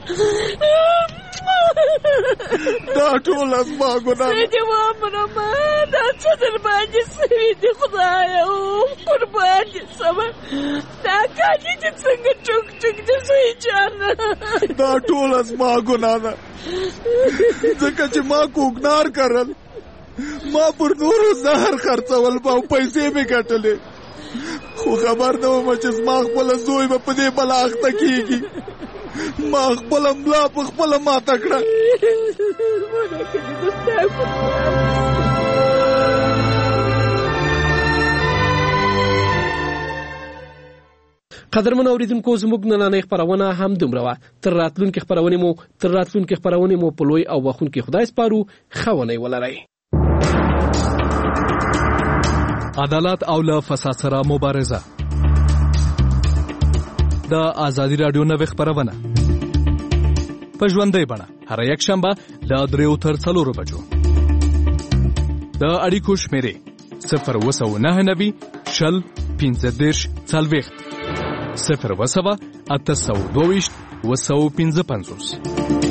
دا ټول زما ګناه زه دې ومرمه دا څه در باندې سوي دي خدایه قربان دې سمه دا کالي دې څنګه ټوک دې صحیح جانه دا ټول زما ګناه ده ځکه چې ما کوکنار کرل ما پر نورو زهر خرڅول او پیسې مې ګټلې خو خبر نه وم چې زما خپل زوی به په دې بلا اخته کېږي ما خپل ملا په خپل ماته کړه قدرمن اوریدونکو زموږ نننۍ خپرونه هم دومره وه تر راتلونکي خپرونې مو په لوی او بخښونکي خدای سپارو ښه ونې ولرئ عدالت او له فساد سره مبارزه د ازادي رادیو نوې خپرونه په ژوندۍ بڼه هر یک شنبه له 3 تر 4 بجو د اړیکو شمیرې 02990 شل 15 40 0 822 255